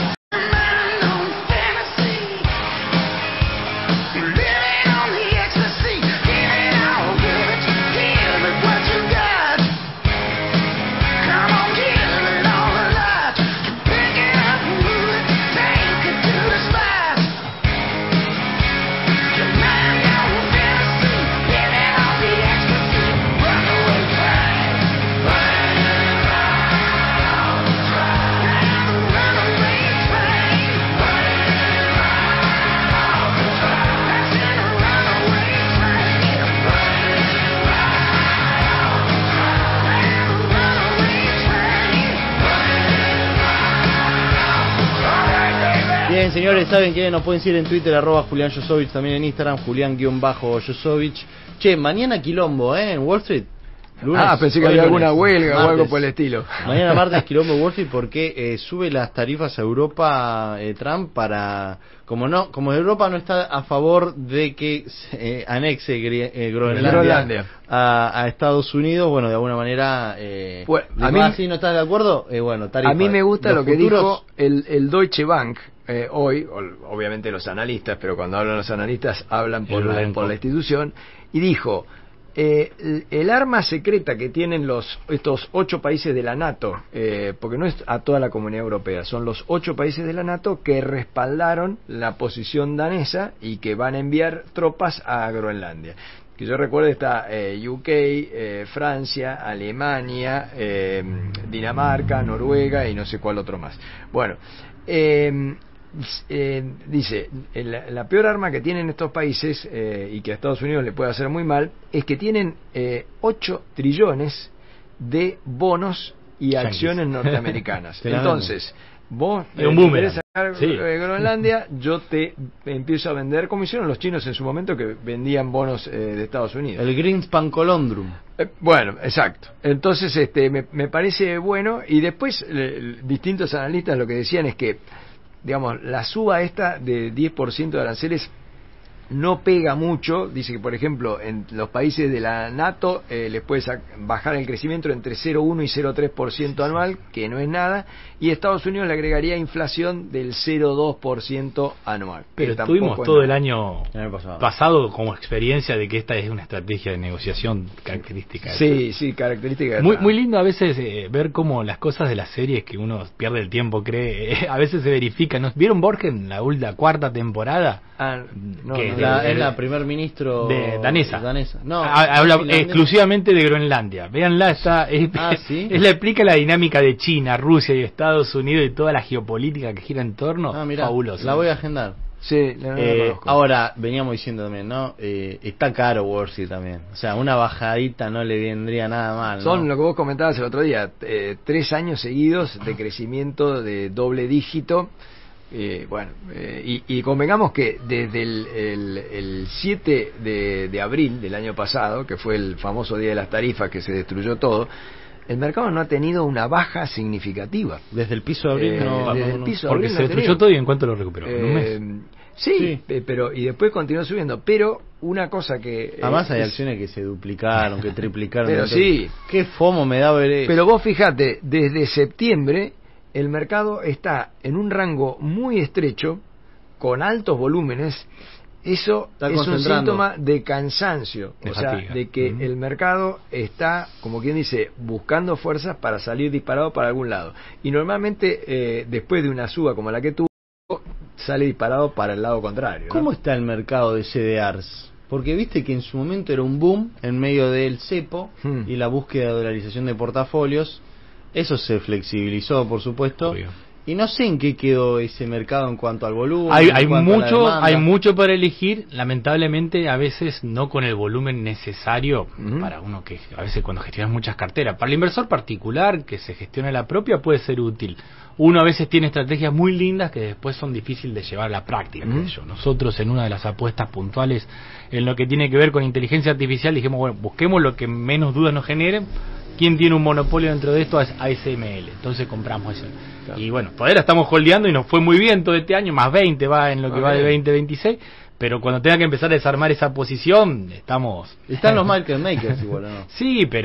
Bien, señores, saben que nos pueden seguir en Twitter, arroba Julián Josovich, también en Instagram, Julián-Josovich. Che, mañana quilombo, ¿eh? En Wall Street. Lunes, ah, pensé que había alguna huelga martes, o algo por el estilo. Mañana martes quilombo Wall Street porque eh, sube las tarifas a Europa eh, Trump para... Como no como Europa no está a favor de que eh, anexe eh, Groenlandia, Groenlandia. A, a Estados Unidos, bueno, de alguna manera... Eh, bueno, a mí, si no estás de acuerdo, eh, bueno, tarifa. A mí me gusta lo que futuros... dijo el, el Deutsche Bank eh, hoy, obviamente los analistas, pero cuando hablan los analistas hablan por, la, por la institución, y dijo... Eh, el, el arma secreta que tienen los estos ocho países de la NATO, eh, porque no es a toda la Comunidad Europea, son los ocho países de la NATO que respaldaron la posición danesa y que van a enviar tropas a Groenlandia. Que yo recuerdo está eh, U K, eh, Francia, Alemania, eh, Dinamarca, Noruega y no sé cuál otro más. Bueno, eh, Eh, dice, la, la peor arma que tienen estos países eh, y que a Estados Unidos le puede hacer muy mal es que tienen eh, ocho trillones de bonos y acciones norteamericanas. Entonces, vos eh, un querés sacar sí. eh, Groenlandia, yo te empiezo a vender, como hicieron los chinos en su momento que vendían bonos eh, de Estados Unidos. El Greenspan Colondrum. Eh, bueno, exacto. Entonces, este, me, me parece bueno. Y después, eh, distintos analistas lo que decían es que digamos, la suba esta de diez por ciento de aranceles no pega mucho. Dice que, por ejemplo, en los países de la NATO eh, les puede bajar el crecimiento entre cero coma uno y cero coma tres por ciento anual, que no es nada, y Estados Unidos le agregaría inflación del cero coma dos por ciento anual. Pero tuvimos todo el año, el año pasado. pasado como experiencia de que esta es una estrategia de negociación característica. Sí, sí, característica. Muy, muy lindo a veces eh, ver cómo las cosas de las series que uno pierde el tiempo, cree, eh, a veces se verifican. ¿No? ¿Vieron Borgen, la, la cuarta temporada? Ah, no, que no, la, de, es la primer ministro de danesa. danesa. No, habla exclusivamente de Groenlandia. Véanla, está es, ah, ¿sí? es la explica la dinámica de China, Rusia y Estados Unidos y toda la geopolítica que gira en torno. Ah, mirá, fabuloso. La voy a agendar. Sí, la, eh, ahora veníamos diciendo también, ¿no? Eh, está caro Wall Street también. O sea, una bajadita no le vendría nada mal, ¿no? Son lo que vos comentabas el otro día, eh, tres años seguidos de crecimiento de doble dígito. Eh, bueno, eh, y, y convengamos que desde el, el, el siete de, de abril del año pasado, que fue el famoso día de las tarifas que se destruyó todo, el mercado no ha tenido una baja significativa. Desde el piso de abril eh, no, desde no, el piso porque de abril se no destruyó todo y en cuánto lo recuperó, eh, en un mes. Sí, sí, pero y después continuó subiendo, pero una cosa que además eh, hay es, acciones que se duplicaron, que triplicaron. Pero sí, qué fomo me da ver eso. Pero vos fíjate, desde septiembre el mercado está en un rango muy estrecho, con altos volúmenes. Eso es un síntoma de cansancio, de o fatiga. sea, de que uh-huh. el mercado está, como quien dice, buscando fuerzas para salir disparado para algún lado. Y normalmente, eh, después de una suba como la que tuvo, sale disparado para el lado contrario, ¿no? ¿Cómo está el mercado de C D Rs? Porque viste que en su momento era un boom en medio del cepo hmm. y la búsqueda de dolarización de portafolios. Eso se flexibilizó, por supuesto. Obvio. Y no sé en qué quedó ese mercado en cuanto al volumen. Hay, hay mucho, hay mucho para elegir. Lamentablemente, a veces no con el volumen necesario uh-huh. para uno que a veces cuando gestionas muchas carteras. Para el inversor particular que se gestiona la propia puede ser útil. Uno a veces tiene estrategias muy lindas que después son difíciles de llevar a la práctica. Uh-huh. Yo. Nosotros en una de las apuestas puntuales en lo que tiene que ver con inteligencia artificial dijimos, bueno, busquemos lo que menos dudas nos genere. ¿Quién tiene un monopolio dentro de esto? Es A S M L. Entonces compramos eso. Claro. Y bueno, todavía estamos holdeando y nos fue muy bien todo este año, más veinte va en lo que ah, va de veinte veintiséis, pero cuando tenga que empezar a desarmar esa posición, estamos... Están los market makers igual, ¿no? Sí, pero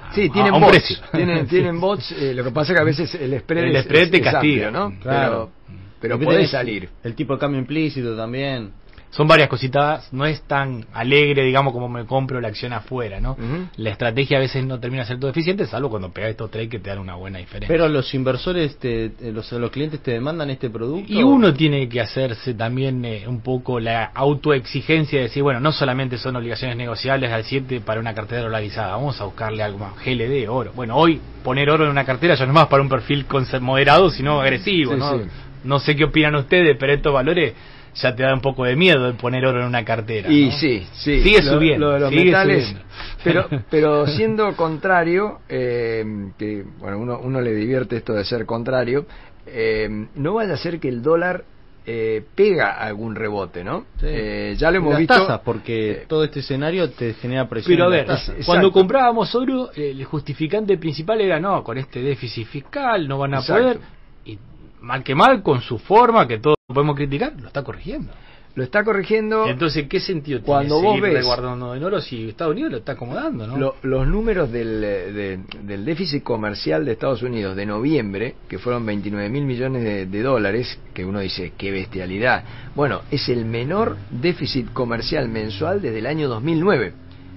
Sí, tienen a un bots, precio. tienen, tienen bots, eh, lo que pasa es que a veces el spread, el es, spread es, te es castiga, amplio, ¿no? Claro. Pero, pero Y podés tenés salir. El tipo de cambio implícito también. Son varias cositas, no es tan alegre, digamos, como me compro la acción afuera, ¿no? Uh-huh. La estrategia a veces no termina siendo eficiente, salvo cuando pegas estos trades que te dan una buena diferencia. Pero los inversores, te, los, los clientes te demandan este producto. Y uno tiene que hacerse también eh, un poco la autoexigencia de decir, bueno, no solamente son obligaciones negociables al siete para una cartera dolarizada, vamos a buscarle algo más, G L D, oro. Bueno, hoy poner oro en una cartera ya no es más para un perfil moderado, sino agresivo, Sí, ¿no? sí. No sé qué opinan ustedes, pero estos valores ya te da un poco de miedo de poner oro en una cartera. Y ¿no? sí, sí. Sigue lo, subiendo. Lo de los sigue metales. subiendo. Pero, pero siendo contrario, eh, que bueno, uno, uno le divierte esto de ser contrario, eh, no vaya a ser que el dólar eh, pega algún rebote, ¿no? Sí. Eh, ya lo hemos Las visto. tasas, porque eh, todo este escenario te genera presión. Pero a en ver, las tasas. cuando comprábamos oro, el justificante principal era, no, con este déficit fiscal no van a Exacto. poder. Y mal que mal, con su forma, que todos podemos criticar, lo está corrigiendo. Lo está corrigiendo. Entonces, ¿qué sentido Cuando tiene vos seguir ves resguardando en oro si Estados Unidos lo está acomodando, ¿no? Lo, los números del, de, del déficit comercial de Estados Unidos de noviembre, que fueron veintinueve mil millones de, de dólares, que uno dice, qué bestialidad. Bueno, es el menor déficit comercial mensual desde el año dos mil nueve.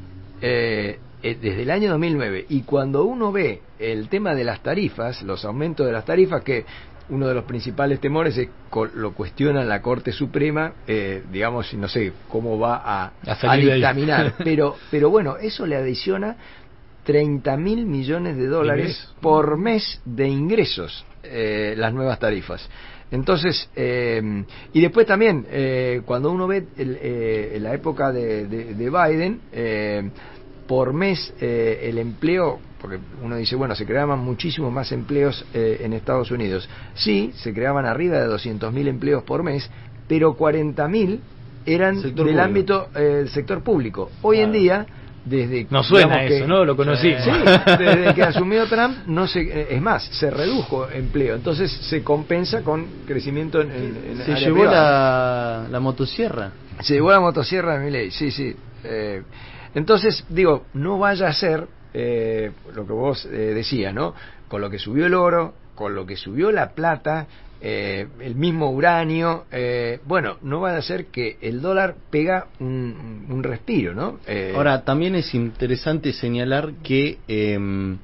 Eh, eh, desde el año dos mil nueve. Y cuando uno ve el tema de las tarifas, los aumentos de las tarifas, que uno de los principales temores es co lo cuestiona la Corte Suprema, eh, digamos, no sé cómo va a, a, a dictaminar, pero, pero bueno, eso le adiciona treinta mil millones de dólares por mes de ingresos, eh, las nuevas tarifas. Entonces, eh, y después también, eh, cuando uno ve el, eh, la época de, de, de Biden, eh, por mes eh, el empleo, porque uno dice, bueno, se creaban muchísimos más empleos eh, en Estados Unidos. Sí, se creaban arriba de doscientos mil empleos por mes, pero cuarenta mil eran del público. ámbito eh, del sector público. Hoy Claro. en día, desde no suena digamos, eso, que, ¿no? Lo conocí. Sí, desde que asumió Trump, no se, es más, se redujo empleo, entonces se compensa con crecimiento en, en, en Se área llevó privada. la, la motosierra. Se llevó la motosierra de Milei, sí, sí. Eh, entonces, digo, no vaya a ser eh, lo que vos eh, decías, ¿no? Con lo que subió el oro, con lo que subió la plata, eh, el mismo uranio, eh, bueno, no vaya a ser que el dólar pega un, un respiro, ¿no? Eh, Ahora, también es interesante señalar que eh,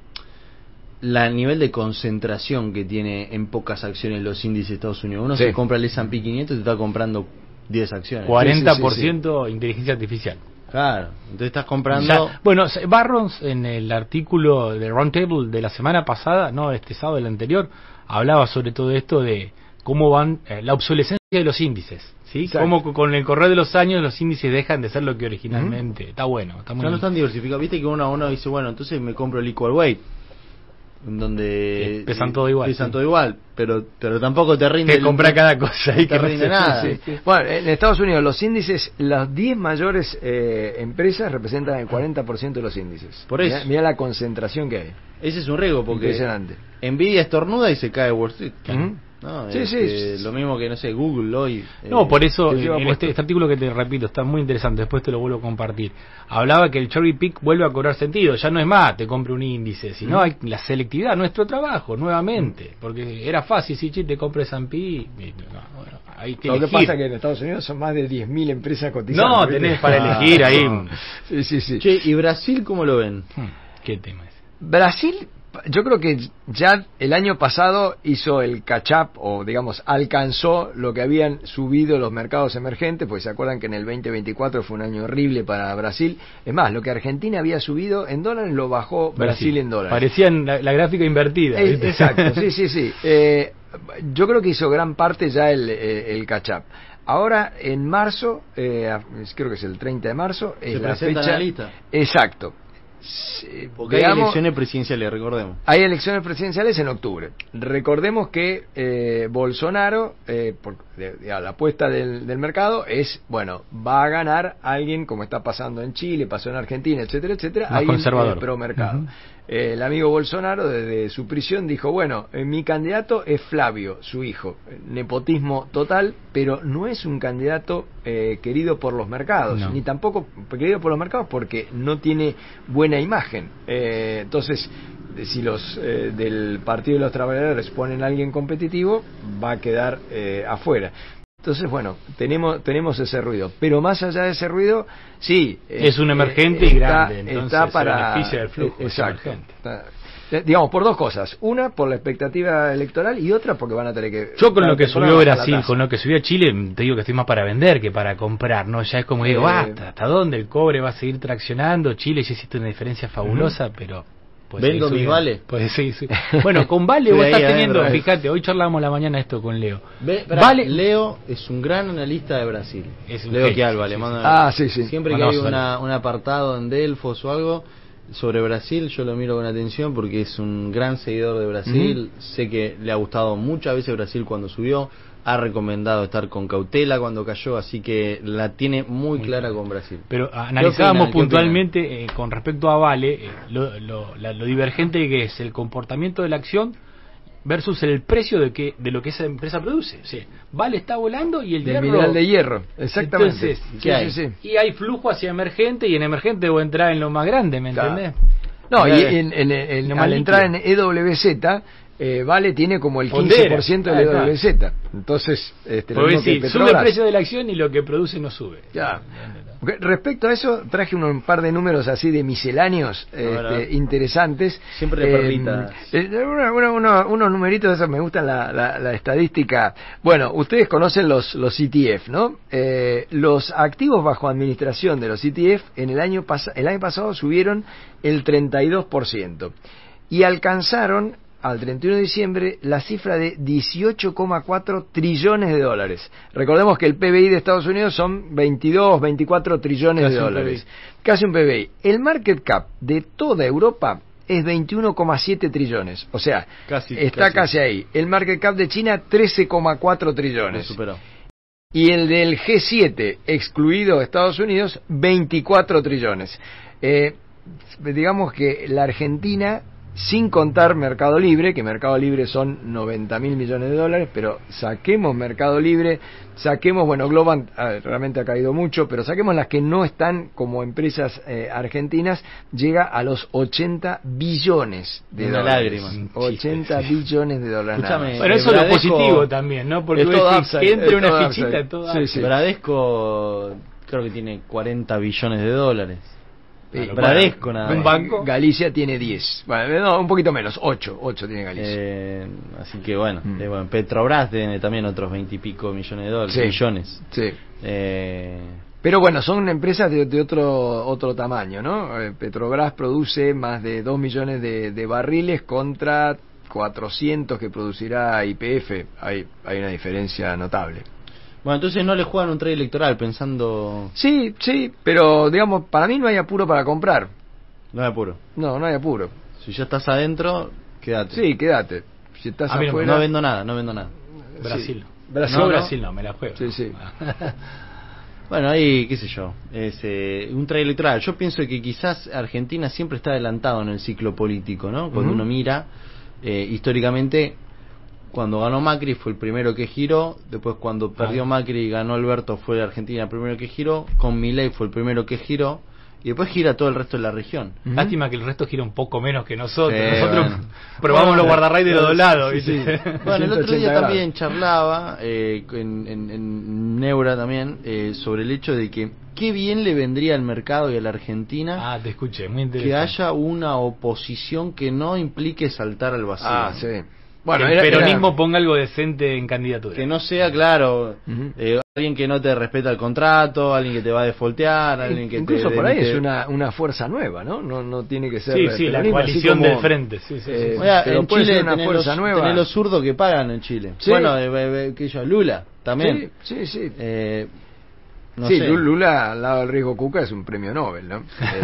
la nivel de concentración que tiene en pocas acciones los índices de Estados Unidos. Uno Sí. se compra el ese and pe quinientos y te está comprando diez acciones. cuarenta por Sí, sí, sí, ciento inteligencia artificial. Claro, entonces estás comprando... Ya, bueno, Barrons en el artículo de Roundtable de la semana pasada, no este sábado, el anterior, hablaba sobre todo esto de cómo van eh, la obsolescencia de los índices, ¿sí? Exacto. Cómo con el correr de los años los índices dejan de ser lo que originalmente. Uh-huh. Está bueno, está muy ya no bien. están diversificados. Viste que uno a uno dice, bueno, entonces me compro el equal weight, en donde sí, pesan todo igual, pesan sí. todo igual, pero pero tampoco te rinde. Te compra cada cosa y no te rinde nada. Sí, sí. Bueno, en Estados Unidos los índices, las diez mayores eh, empresas representan el cuarenta por ciento de los índices. Por eso. Mirá, mirá la concentración que hay. Ese es un riesgo porque impresionante. Nvidia estornuda y se cae Wall Street. Uh-huh. No, sí, es sí, que sí. Lo mismo que, no sé, Google hoy. No, eh, por eso, te lleva en puesto. este, este artículo que te repito, está muy interesante, después te lo vuelvo a compartir. Hablaba que el cherry pick vuelve a cobrar sentido, ya no es más, te compre un índice, sino Mm. hay la selectividad, nuestro trabajo, nuevamente, porque era fácil, si sí, te compres ese and pe, y, no, bueno, hay que Lo elegir. que pasa es que en Estados Unidos son más de diez mil empresas cotizando. No, ¿viste? tenés para elegir ahí. Sí, sí, sí. Che, ¿y Brasil cómo lo ven? ¿Qué tema es? Brasil, yo creo que ya el año pasado hizo el catch-up, o digamos, alcanzó lo que habían subido los mercados emergentes, pues se acuerdan que en el veinte veinticuatro fue un año horrible para Brasil. Es más, lo que Argentina había subido en dólares lo bajó Brasil, Brasil en dólares. Parecían la, la gráfica invertida. Es, ¿viste? exacto, sí, sí, sí. Eh, yo creo que hizo gran parte ya el, el catch-up. Ahora, en marzo, eh, creo que es el treinta de marzo, es se la presenta fecha. la lista. Exacto. Porque Veamos, hay elecciones presidenciales, recordemos. Hay elecciones presidenciales en octubre. Recordemos que eh, Bolsonaro, eh, por, de, de, a la apuesta del, del mercado, es, bueno, va a ganar alguien, como está pasando en Chile, pasó en Argentina, etcétera, etcétera, más alguien conservador. Eh, pro mercado. Uh-huh. eh, el amigo Bolsonaro desde su prisión dijo, bueno, eh, mi candidato es Flavio, su hijo, nepotismo total, pero no es un candidato eh, querido por los mercados, No. ni tampoco querido por los mercados porque no tiene buena imagen. Eh, entonces, si los eh, del Partido de los Trabajadores ponen a alguien competitivo, va a quedar eh, afuera. Entonces, bueno, tenemos tenemos ese ruido, pero más allá de ese ruido, sí, es un emergente eh, y está, grande, entonces está para se beneficia del flujo, eh, exacto, es emergente. está, eh, digamos por dos cosas, una por la expectativa electoral y otra porque van a tener que yo con lo que subió bajar la Brasil, tasa. con lo que subió Chile, te digo que estoy más para vender que para comprar, ¿no? Ya es como digo, Eh, basta, ¿hasta dónde el cobre va a seguir traccionando? Chile ya existe una diferencia fabulosa, uh-huh. pero puede ¿Vendo seguir mis subiendo. vale? Puede seguir subiendo. Bueno, con Vale vos Ahí estás teniendo, adentro, fíjate, hoy charlamos la mañana esto con Leo. Ve, pará, Vale, Leo es un gran analista de Brasil. Es un Leo genio, Chialva, sí, le sí, mando sí. Ah, sí, sí. Siempre que Mandamos hay una, saludos. un apartado en Delfos o algo sobre Brasil, yo lo miro con atención porque es un gran seguidor de Brasil. Uh-huh. Sé que le ha gustado muchas veces Brasil cuando subió. Ha recomendado estar con cautela cuando cayó, así que la tiene muy clara con Brasil. Pero analizábamos opinan? puntualmente eh, con respecto a Vale eh, lo, lo, la, lo divergente que es el comportamiento de la acción versus el precio de que de lo que esa empresa produce. Sí. Vale está volando y el del hierro, mineral de hierro, exactamente. Entonces, ¿qué sí, hay? sí, sí. Y hay flujo hacia emergente y en emergente debo entrar en lo más grande, ¿me Claro. entendés? No, y Claro. en, en, en, Lo al más entrar en líquido. E W Z, eh, Vale tiene como el Pondera. quince por ciento del Ah, E W Z. Entonces, este, lo Porque mismo que sí, sube el Petrobras. precio de la acción y lo que produce no sube. Ya. Respecto a eso, traje un, un par de números así de misceláneos este, interesantes. Siempre de Eh, perlitas. eh, una- una- una- unos numeritos de esos, me gustan la, la, la estadística. Bueno, ustedes conocen los, los E T F, ¿no? Eh, los activos bajo administración de los E T F en el año, pas- el año pasado subieron el treinta y dos por ciento y alcanzaron al treinta y uno de diciembre la cifra de dieciocho coma cuatro trillones de dólares. Recordemos que el P B I de Estados Unidos son veintidós, veinticuatro trillones Casi de un dólares. Casi un P B I. El market cap de toda Europa es veintiuno coma siete trillones. O sea, Casi, está casi. casi. ahí. El market cap de China, trece coma cuatro Lo trillones. superó. Y el del G siete, excluido Estados Unidos, veinticuatro trillones. Eh, digamos que la Argentina, sin contar Mercado Libre, que Mercado Libre son noventa mil millones de dólares, pero saquemos Mercado Libre, saquemos, bueno, Globant ah, realmente ha caído mucho, pero saquemos las que no están como empresas eh, argentinas, llega a los ochenta billones de Una dólares. lágrima. ochenta billones de dólares. nada más. Bueno, eso es lo Bradesco- positivo también, ¿no? Porque es vos todo decís, upside, que entre es una todo fichita, upside. todo Sí, upside. sí. Bradesco creo que tiene cuarenta billones de dólares. Sí, Bradesco bueno, nada un más. banco. Galicia tiene diez. Bueno, no, un poquito menos, ocho. ocho tiene Galicia. Eh, así que bueno, Mm. eh, bueno, Petrobras tiene también otros veintipico millones de dólares, Sí. millones. Sí. Eh, Pero bueno, son empresas de, de otro otro tamaño, ¿no? Eh, Petrobras produce más de dos millones de, de barriles contra cuatrocientos que producirá Y P F. Hay, hay una diferencia notable. bueno, entonces no le juegan un trade electoral pensando... Sí, sí, pero digamos, para mí no hay apuro para comprar. No hay apuro. No, no hay apuro. Si ya estás adentro, quédate. Sí, quédate. Si estás A mí no- afuera... no vendo nada, no vendo nada. Brasil. Sí. Brasil. No, No, Brasil no, me la juego. Sí, sí. Bueno, ahí, qué sé yo, es eh, un trade electoral. Yo pienso que quizás Argentina siempre está adelantado en el ciclo político, ¿no? Cuando Ujú. uno mira, eh, históricamente, cuando ganó Macri fue el primero que giró, después cuando perdió Ah. Macri y ganó Alberto fue Argentina el primero que giró, con Milei fue el primero que giró, y después gira todo el resto de la región. Ujú. Lástima que el resto gira un poco menos que nosotros. Sí, nosotros bueno. probamos Bueno, los guardarray de los dos lados. sí, ¿viste? sí. Bueno, el otro ciento día ochenta también charlaba eh, en, en, en Neura también eh, sobre el hecho de que qué bien le vendría al mercado y a la Argentina Ah, te escuché, muy interesante. que haya una oposición que no implique saltar al vacío. Ah, sí. Bueno, Bueno, que el era- peronismo era- ponga algo decente en candidatura. Que no sea, claro, Ujú. eh, alguien que no te respeta el contrato, alguien que te va a defoltear, alguien que Incluso te por ahí demite. es una, una fuerza nueva, ¿no? No, no tiene que ser Sí, el sí, la peronismo, así coalición como, del frente. Sí, sí, sí. eh, Oiga, pero en puede Chile ser una tenés fuerza los, nueva. tenés los zurdos que pagan en Chile. Sí. Bueno, eh, eh, que yo, Lula también. Sí, sí, sí. Eh, no sí, sé. Lula al lado del riesgo Cuca es un premio Nobel, ¿no?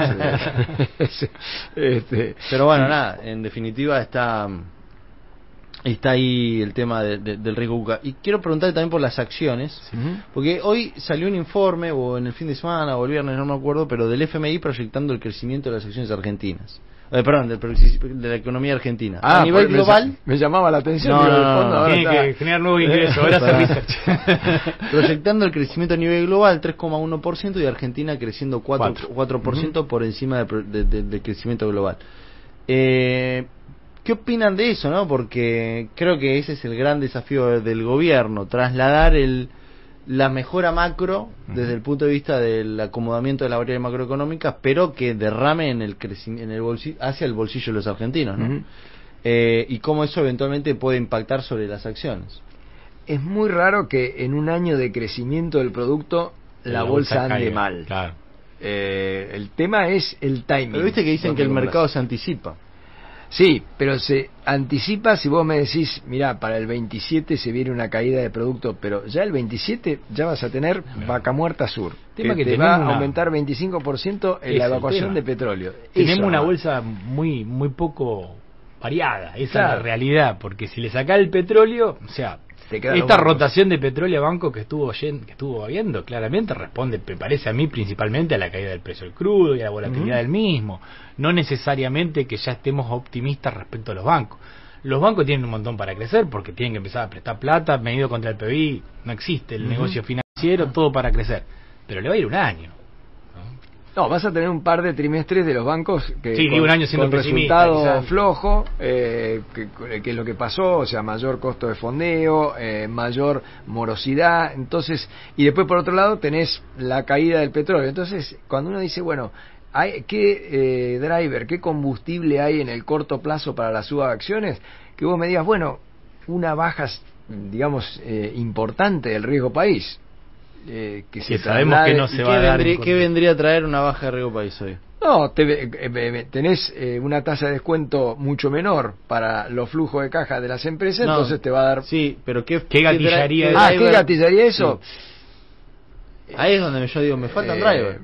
Es, es- este, Pero bueno, nada, en definitiva está está ahí el tema de- de- del riesgo Cuca. Y quiero preguntarle también por las acciones, Ujú. porque hoy salió un informe, o en el fin de semana, o el viernes, no me acuerdo, pero del F M I proyectando el crecimiento de las acciones argentinas. Eh, perdón, del, de la economía argentina. Ah, a nivel me, global... Me llamaba la atención. No, digo, no, de fondo, no, ahora tiene está... que generar nuevo ingreso, ahora hace research. Proyectando el crecimiento a nivel global tres coma uno por ciento y Argentina creciendo cuatro por ciento uh-huh. por encima del de, de, de crecimiento global. Eh, ¿Qué opinan de eso, no? Porque creo que ese es el gran desafío del gobierno, trasladar el la mejora macro desde el punto de vista del acomodamiento de las variables macroeconómicas, pero que derrame en el crecimiento, en el bolsillo, hacia el bolsillo de los argentinos, ¿no? Uh-huh. Eh, y cómo eso eventualmente puede impactar sobre las acciones. Es muy raro que en un año de crecimiento del producto la, la bolsa, bolsa ande caiga, mal. Claro. Eh, el tema es el timing. Pero viste que dicen que el mercado se anticipa. Sí, pero se anticipa si vos me decís, mirá, para el veintisiete se viene una caída de producto, pero ya el veintisiete ya vas a tener claro. vaca muerta sur. Tema que que te va una... a aumentar veinticinco por ciento en la evacuación de petróleo. Tenemos Eso, una ¿no? bolsa muy muy poco variada, esa claro. es la realidad, porque si le sacás el petróleo, o sea, esta rotación de petróleo a banco que estuvo que estuvo habiendo claramente responde, me parece a mí, principalmente a la caída del precio del crudo y a la volatilidad uh-huh. del mismo, no necesariamente que ya estemos optimistas respecto a los bancos. Los bancos tienen un montón para crecer porque tienen que empezar a prestar plata medido contra el P B I, no existe el uh-huh. negocio financiero, todo para crecer, pero le va a ir un año. No, vas a tener un par de trimestres de los bancos que sí, con, un año siendo con resultado quizás. flojo, eh, que, que es lo que pasó, o sea, mayor costo de fondeo, eh, mayor morosidad, entonces, y después por otro lado tenés la caída del petróleo. Entonces, cuando uno dice, bueno, hay, ¿qué eh, driver, qué combustible hay en el corto plazo para la suba de acciones? Que vos me digas, bueno, una baja, digamos, eh, importante del riesgo país. Eh, que, que sabemos que no se va a dar. Vendría, ¿Qué vendría a traer una baja de riesgo país hoy? No, te, eh, tenés eh, una tasa de descuento mucho menor para los flujos de caja de las empresas, no, entonces te va a dar... Sí, pero ¿qué, ¿qué gatillaría eso? Ah, ¿qué gatillaría eso? Sí. Ahí es donde yo digo, me faltan eh, drivers.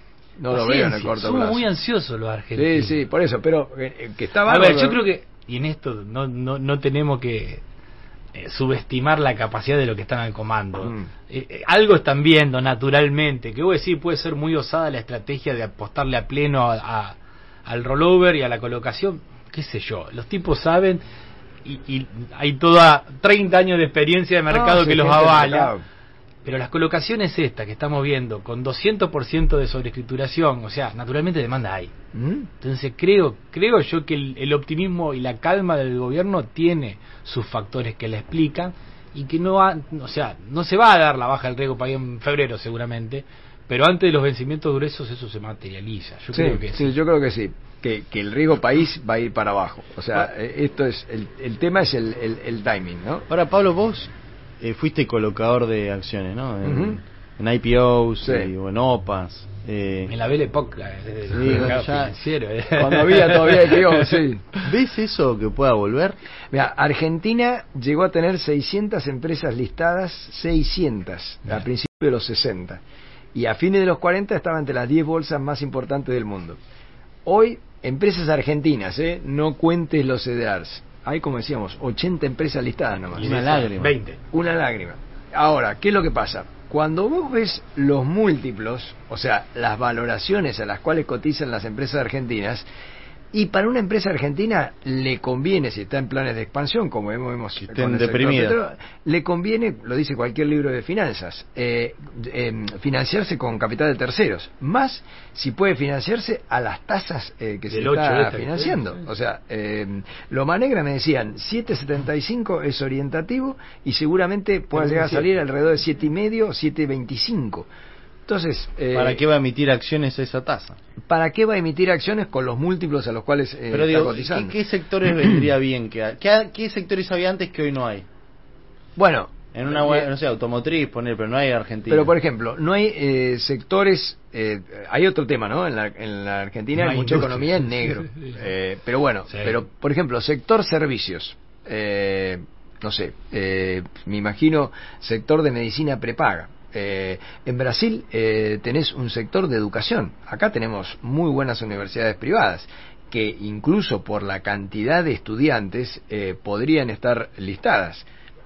No lo veo en el corto plazo. Somos muy ansiosos los argentinos. Sí, sí, por eso, pero eh, que está A ver, yo creo que, y en esto no, no, no tenemos que... Eh, subestimar la capacidad de lo que están al comando. Mm. Eh, eh, algo están viendo naturalmente, que vos decís puede ser muy osada la estrategia de apostarle a pleno a, a, al rollover y a la colocación, qué sé yo, los tipos saben y, y hay toda treinta años de experiencia de mercado no, que los avala, pero las colocaciones estas que estamos viendo con doscientos por ciento de sobreescrituración, o sea, naturalmente demanda hay. ¿Mm? Entonces creo creo yo que el, el optimismo y la calma del gobierno tiene sus factores que la explican y que no ha, o sea, no se va a dar la baja del riesgo país en febrero seguramente, pero antes de los vencimientos gruesos eso se materializa. Yo sí, creo que sí. sí, yo creo que sí. Que, que el riesgo país va a ir para abajo. O sea, bueno, esto es el, el tema es el, el, el timing, ¿no? Ahora, Pablo, vos Eh, fuiste colocador de acciones, ¿no? En, uh-huh. en I P Os sí. y, o en O P As. Eh. En la Belle Époque, desde sí, el mercado ya, financiero. Eh. Cuando había todavía I P Os, sí. ¿Ves eso que pueda volver? Mira, Argentina llegó a tener seiscientas empresas listadas, seiscientas, yeah. al principio de los sesenta. Y a fines de los cuarenta estaba entre las diez bolsas más importantes del mundo. Hoy, empresas argentinas, ¿eh? No cuentes los C D Rs. Hay, como decíamos, ochenta empresas listadas nomás. Una lágrima. veinte. Una lágrima. Ahora, ¿qué es lo que pasa? Cuando vos ves los múltiplos, o sea, las valoraciones a las cuales cotizan las empresas argentinas, y para una empresa argentina le conviene, si está en planes de expansión, como vemos, vemos que estén deprimidas, le conviene, lo dice cualquier libro de finanzas, eh, eh, financiarse con capital de terceros, más si puede financiarse a las tasas eh, que Del se está financiando. O sea, eh, Loma Negra me decían, siete setenta y cinco es orientativo y seguramente pueda llegar a salir alrededor de siete y medio, siete veinticinco. Entonces, eh, ¿para qué va a emitir acciones a esa tasa? ¿Para qué va a emitir acciones con los múltiplos a los cuales eh, Pero está digo, cotizando? ¿qué, ¿qué sectores vendría bien que hay? ¿Qué, ¿Qué sectores había antes que hoy no hay? Bueno, en una eh, no sé, automotriz, poner, pero no hay Argentina. Pero por ejemplo, no hay eh, sectores, eh, hay otro tema, ¿no? En la, en la Argentina no hay mucha industria. Economía en negro. eh, pero bueno, sí. pero por ejemplo, sector servicios, eh, no sé, eh, me imagino sector de medicina prepaga. Eh, en Brasil eh, tenés un sector de educación. Acá tenemos muy buenas universidades privadas que incluso por la cantidad de estudiantes eh, podrían estar listadas.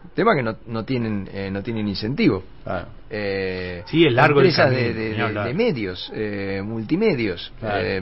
tema que no, no tienen eh, no tienen incentivo. Claro. Eh, sí, es largo empresas el de, camino, de, ni de, hablar. de medios, eh, multimedios. Claro. Eh,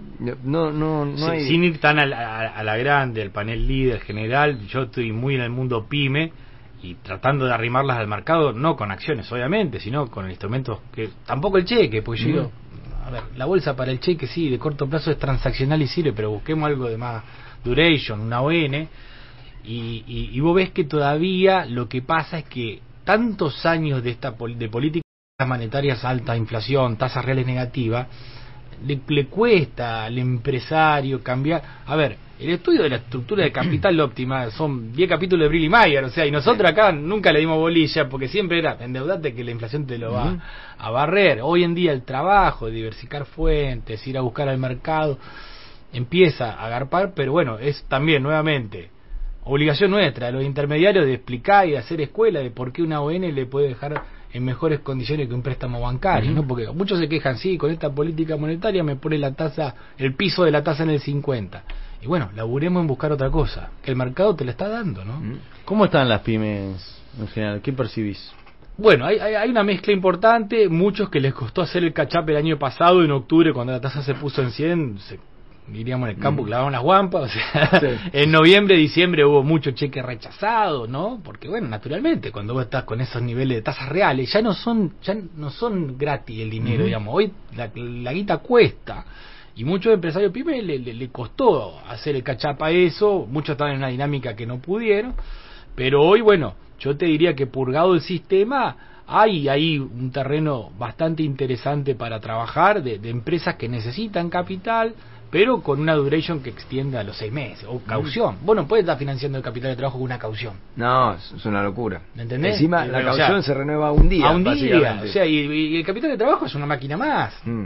no, no, no Sí, hay... Sin ir tan a la, a la grande, el panel líder general, yo estoy muy en el mundo pyme y tratando de arrimarlas al mercado, no con acciones obviamente, sino con instrumentos que tampoco el cheque, pues yo digo, a ver, la bolsa para el cheque sí, de corto plazo es transaccional y sirve, pero busquemos algo de más duration, una O N, y, y, y vos ves que todavía lo que pasa es que tantos años de esta pol- de políticas monetarias, alta inflación, tasas reales negativas, le, le cuesta al empresario cambiar. A ver, el estudio de la estructura de capital óptima son diez capítulos de Brilli Mayer, o sea, y nosotros acá nunca le dimos bolilla porque siempre era endeudate que la inflación te lo va Ujú. a barrer. Hoy en día el trabajo, diversificar fuentes, ir a buscar al mercado, empieza a agarpar, pero bueno, es también nuevamente obligación nuestra, de los intermediarios, de explicar y de hacer escuela de por qué una O N le puede dejar en mejores condiciones que un préstamo bancario, Uh-huh. ¿no? Porque muchos se quejan, sí, con esta política monetaria me pone la tasa, el piso de la tasa en el cincuenta. Y bueno, laburemos en buscar otra cosa, que el mercado te la está dando, ¿no? Uh-huh. ¿Cómo están las pymes en general? ¿Qué percibís? Bueno, hay, hay, hay una mezcla importante, muchos que les costó hacer el catch-up el año pasado, en octubre, cuando la tasa se puso en cien, se, diríamos en el campo, Mm. clavaban las guampas, o sea, Sí. en noviembre, diciembre hubo mucho cheque rechazado, ¿no? Porque bueno, naturalmente, cuando vos estás con esos niveles de tasas reales, ya no son, ya no son gratis el dinero, Ujú. digamos, hoy la, la guita cuesta. Y muchos empresarios pymes le, le, le costó hacer el catch-up a eso, muchos estaban en una dinámica que no pudieron, pero hoy, bueno, yo te diría que purgado el sistema, hay ahí un terreno bastante interesante para trabajar, de, de empresas que necesitan capital, pero con una duration que extienda a los seis meses, o caución. Vos no puedes estar financiando el capital de trabajo con una caución. No, es es una locura. ¿Me entendés? Encima, Eh, la o caución sea, se renueva un día. A un día, básicamente. o sea, y, y el capital de trabajo es una máquina más. Mm.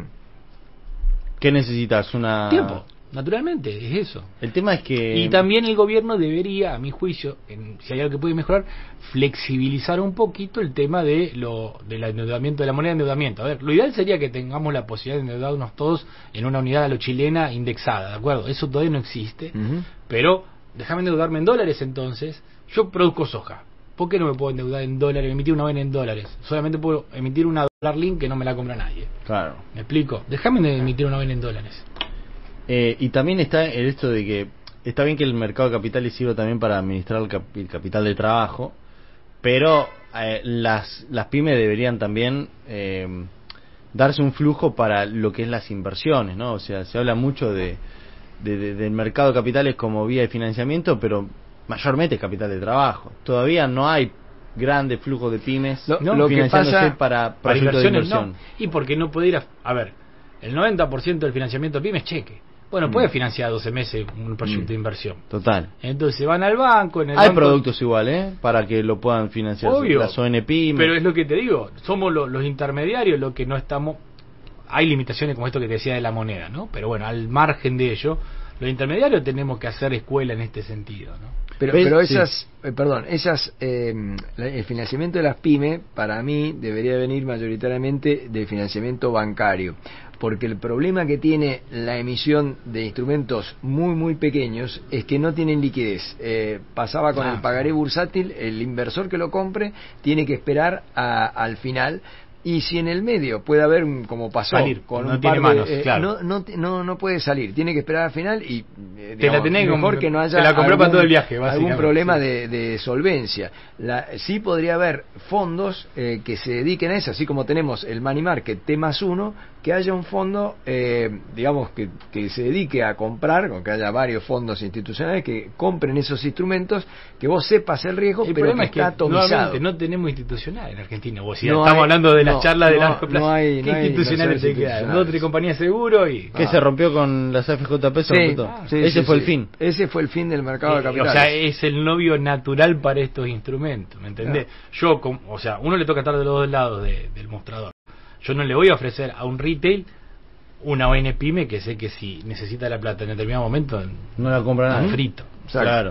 ¿Qué necesitas? Una... Tiempo, naturalmente, es eso. El tema es que... Y también el gobierno debería, a mi juicio, en, si hay algo que puede mejorar, flexibilizar un poquito el tema de lo del endeudamiento, de la moneda de endeudamiento. A ver, lo ideal sería que tengamos la posibilidad de endeudarnos todos en una unidad a lo chilena indexada, ¿de acuerdo? Eso todavía no existe, Ujú. pero déjame endeudarme en dólares entonces. Yo produzco soja. ¿Por qué no me puedo endeudar en dólares, emitir una O N en dólares? Solamente puedo emitir una dólar link que no me la compra nadie. Claro. ¿Me explico? Déjame de emitir una O N en dólares. Eh, y también está el esto de que está bien que el mercado de capitales sirva también para administrar el, cap- el capital de trabajo, pero eh, las, las pymes deberían también eh, darse un flujo para lo que es las inversiones, ¿no? O sea, se habla mucho de, de, de- del mercado de capitales como vía de financiamiento, pero mayormente es capital de trabajo. Todavía no hay grandes flujos de pymes Lo- ¿no? lo que financiándose pasa- para Para proyectos de inversiones inversión. no. Y porque no puede ir a... A ver, el noventa por ciento del financiamiento pyme es cheque. Bueno, Mm. puede financiar doce meses un proyecto Mm. de inversión. Total. Entonces van al banco, en el Hay banco- productos igual, ¿eh? Para que lo puedan financiar Obvio. las O N P. Pero es lo que te digo, somos lo- los intermediarios los que no estamos... Hay limitaciones como esto que te decía de la moneda, ¿no? Pero bueno, al margen de ello, los intermediarios tenemos que hacer escuela en este sentido, ¿no? Pero, ¿Ves? pero Sí. esas, eh, perdón, esas, eh, la- el financiamiento de las pymes, para mí, debería venir mayoritariamente del financiamiento bancario, porque el problema que tiene la emisión de instrumentos muy, muy pequeños es que no tienen liquidez. Eh, pasaba con Ah. el pagaré bursátil, el inversor que lo compre tiene que esperar a- al final. Y si en el medio puede haber, un, como pasó, Salir, con no un tiene par de, manos, eh, claro. no, no, no, no puede salir, tiene que esperar al final y eh, Te la digamos, tenés mejor como- que no haya te la compró para algún- todo el viaje, algún básicamente, problema sí. de, de solvencia. La, sí podría haber fondos eh, que se dediquen a eso, así como tenemos el Money Market T más uno, que haya un fondo, eh, digamos, que, que se dedique a comprar, o que haya varios fondos institucionales que compren esos instrumentos, que vos sepas el riesgo, El pero problema que es que está atomizado. nuevamente no tenemos institucional en Argentina. Vos, si No estamos hay- hablando de la no, charla de no, largo plazo, no hay- ¿qué no hay institucionales te inversiones quedan? institucionales. Dos o tres compañías de seguro y... Que se rompió con las F J P, se Sí, rompió todo. sí, Ese sí, fue sí. el fin. Ese fue el fin del mercado de Eh, capitales. o sea, es el novio natural para estos instrumentos, ¿me entendés? Yo, com- o sea, uno le toca estar de los dos lados de- del mostrador. Yo no le voy a ofrecer a un retail una O N pyme que sé que si necesita la plata en determinado momento No la compra está nadie. frito. Exacto. Claro.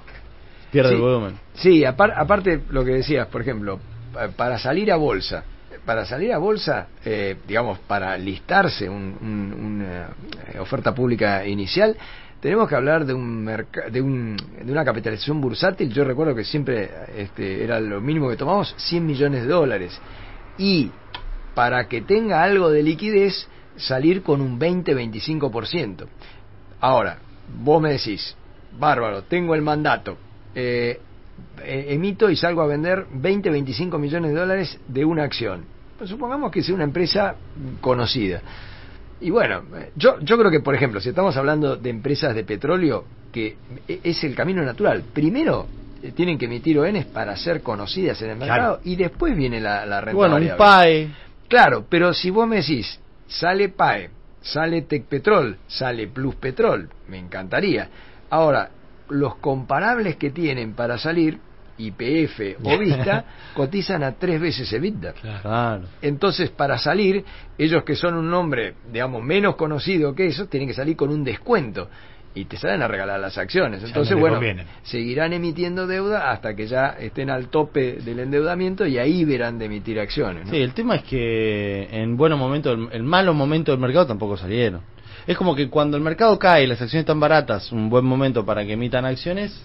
Pierde Sí. el volumen. Sí, apar- aparte lo que decías, por ejemplo, pa- para salir a bolsa, para salir a bolsa, eh, digamos, para listarse un- un- una eh, oferta pública inicial, tenemos que hablar de un, merc- de un de una capitalización bursátil. Yo recuerdo que siempre este, era lo mínimo que tomamos, cien millones de dólares. Y para que tenga algo de liquidez, salir con un veinte a veinticinco por ciento. Ahora, vos me decís, bárbaro, tengo el mandato, eh, emito y salgo a vender veinte a veinticinco millones de dólares de una acción. Pues supongamos que sea una empresa conocida. Y bueno, yo, yo creo que, por ejemplo, si estamos hablando de empresas de petróleo, que es el camino natural. Primero, eh, tienen que emitir O Ns para ser conocidas en el mercado, claro, y después viene la, la renta bueno, variable. Un P A E. Claro, pero si vos me decís, sale P A E, sale Tecpetrol, sale Plus Petrol, me encantaría. Ahora, los comparables que tienen para salir, Y P F o Vista, cotizan a tres veces EBITDA. Claro. Entonces, para salir, ellos que son un nombre, digamos, menos conocido que eso, tienen que salir con un descuento. Y te salen a regalar las acciones. Entonces, no bueno, conviene. seguirán emitiendo deuda hasta que ya estén al tope del endeudamiento y ahí verán de emitir acciones, ¿no? Sí, el tema es que en buenos momentos, el, el malo momento del mercado tampoco salieron. Es como que cuando el mercado cae y las acciones están baratas, un buen momento para que emitan acciones,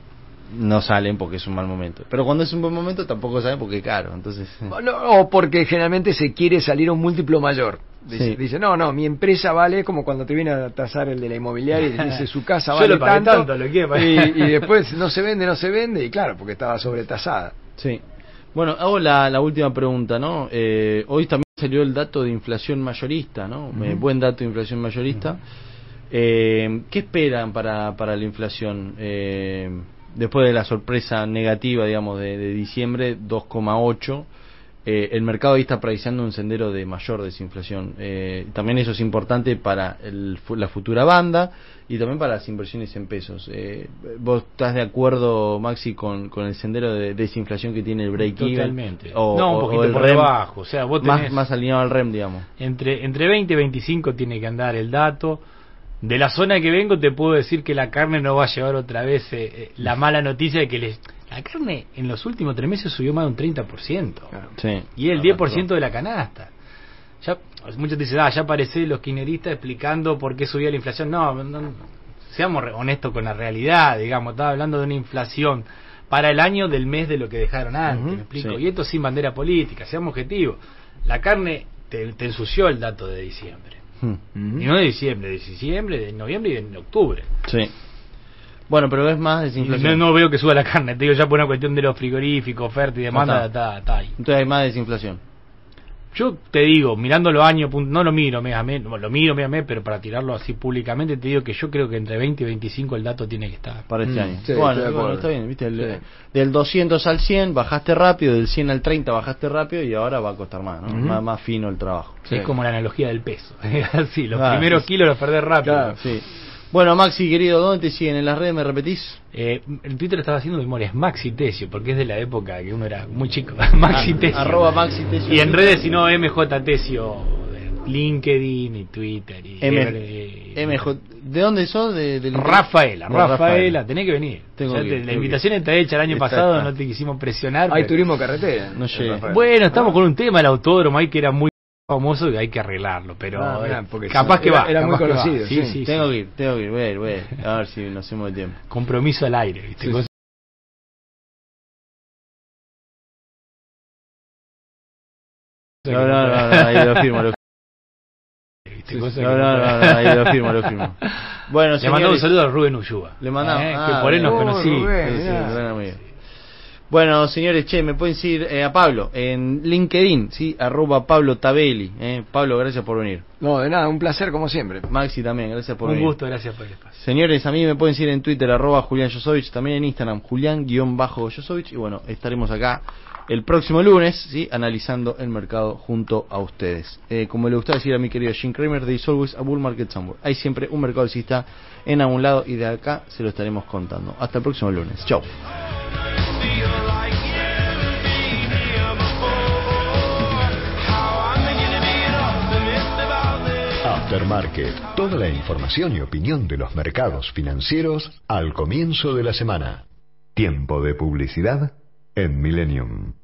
no salen porque es un mal momento. Pero cuando es un buen momento tampoco salen porque es caro. Entonces, no, o porque generalmente se quiere salir a un múltiplo mayor. Dice, sí. dice, no, no, mi empresa vale, como cuando te viene a tasar el de la inmobiliaria y dice su casa Yo vale lo pagué tanto, tanto, lo quiero pagar. y, y después no se vende, no se vende, y claro, porque estaba sobretasada. Sí. Bueno, hago la, la última pregunta, ¿no? Eh, hoy también salió el dato de inflación mayorista, ¿no? Uh-huh. Eh, buen dato de inflación mayorista. Uh-huh. Eh, ¿Qué esperan para, para la inflación? Eh, después de la sorpresa negativa, digamos, de, de diciembre, dos coma ocho. Eh, el mercado ahí está preciando un sendero de mayor desinflación. Eh, también eso es importante para el, la futura banda y también para las inversiones en pesos. Eh, ¿Vos estás de acuerdo, Maxi, con, con el sendero de desinflación que tiene el break-even? Totalmente. O, no, un o, poquito o el por R E M, debajo. O sea, vos tenés más, más alineado al R E M, digamos. Entre, entre veinte y veinticinco tiene que andar el dato. De la zona que vengo te puedo decir que la carne no va a llevar otra vez eh, la mala noticia de que les... La carne en los últimos tres meses subió más de un treinta por ciento. Sí, y el diez por ciento de la canasta. Ya muchos dicen, ah, ya aparece los kirchneristas explicando por qué subía la inflación. No, no, seamos honestos con la realidad, digamos. Estaba hablando de una inflación para el año del mes de lo que dejaron antes, Uh-huh, ¿me explico? sí. Y esto sin bandera política, seamos objetivos. La carne te, te ensució el dato de diciembre. Uh-huh. Y no de diciembre, de diciembre, de noviembre y de octubre. Sí. Bueno, pero es más desinflación. No, no veo que suba la carne, te digo, ya por una cuestión de los frigoríficos, oferta y demanda, No está. está, está ahí. Entonces hay más desinflación. Yo te digo, mirando los años, no lo miro mes a mes, lo miro mes a mes, pero para tirarlo así públicamente te digo que yo creo que entre veinte y veinticinco el dato tiene que estar. Para este Mm. año. Sí, bueno, estoy de bueno, acuerdo. está bien, ¿viste? El, Sí. Del doscientos al cien bajaste rápido, del cien al treinta bajaste rápido y ahora va a costar más, ¿no? Ujú. Más, más fino el trabajo. Sí, es como la analogía del peso. Así, los Ah, primeros sí. kilos los perdés rápido. Claro, sí. Bueno, Maxi, querido, ¿dónde te siguen? ¿En las redes me repetís? Eh, el Twitter estaba haciendo memoria, es Maxi Tesio, porque es de la época que uno era muy chico. Maxi Ah, Tesio. arroba Maxi Tesio. Y en redes, si no, M J Tesio, de LinkedIn y Twitter. Y M- eh, M J. ¿De dónde sos? De, del Rafaela, de Rafaela, tenés que venir. Tengo Ya que te- ir, la tengo invitación que ir. está hecha el año Está, pasado, está. no te quisimos presionar. Hay pero- turismo carretera. No llega. Rafael. Bueno, estamos con un tema, el autódromo ahí que era muy famoso y hay que arreglarlo, pero Ah, eh, mirá, porque capaz era- que va. era muy capaz que va. conocido, Sí, sí. sí, Tengo sí. que ir, tengo que ir, voy a ir, voy a ir. A ver si nos hacemos de tiempo. Compromiso al aire, ¿viste? Sí, Cosa- No, no, no, no, ahí lo firmo, lo ¿Viste? Cosa No, que- no, no, no, ahí lo firmo, lo firmo. Bueno, Le mandamos un señores, saludo a Rubén Ullúa. Le mandamos, eh, ah, que por él nos oh, conocí. Rubén, sí, sí, gran amigo. Bueno, señores, che, me pueden seguir eh, a Pablo en LinkedIn, sí, arroba Pablo Tabelli. Eh. Pablo, gracias por venir. No, de nada, un placer como siempre. Maxi también, gracias por Un venir. gusto, gracias por el espacio. Señores, a mí me pueden seguir en Twitter, arroba Julián Josovich, también en Instagram, Julián-Josovich. Y bueno, estaremos acá el próximo lunes, ¿sí? Analizando el mercado junto a ustedes. Eh, como le gusta decir a mi querido Jim Cramer, there is always a bull market somewhere. Hay siempre un mercado alcista en algún lado y de acá se lo estaremos contando. Hasta el próximo lunes. Chau. Aftermarket, toda la información y opinión de los mercados financieros al comienzo de la semana. Tiempo de publicidad en Millennium.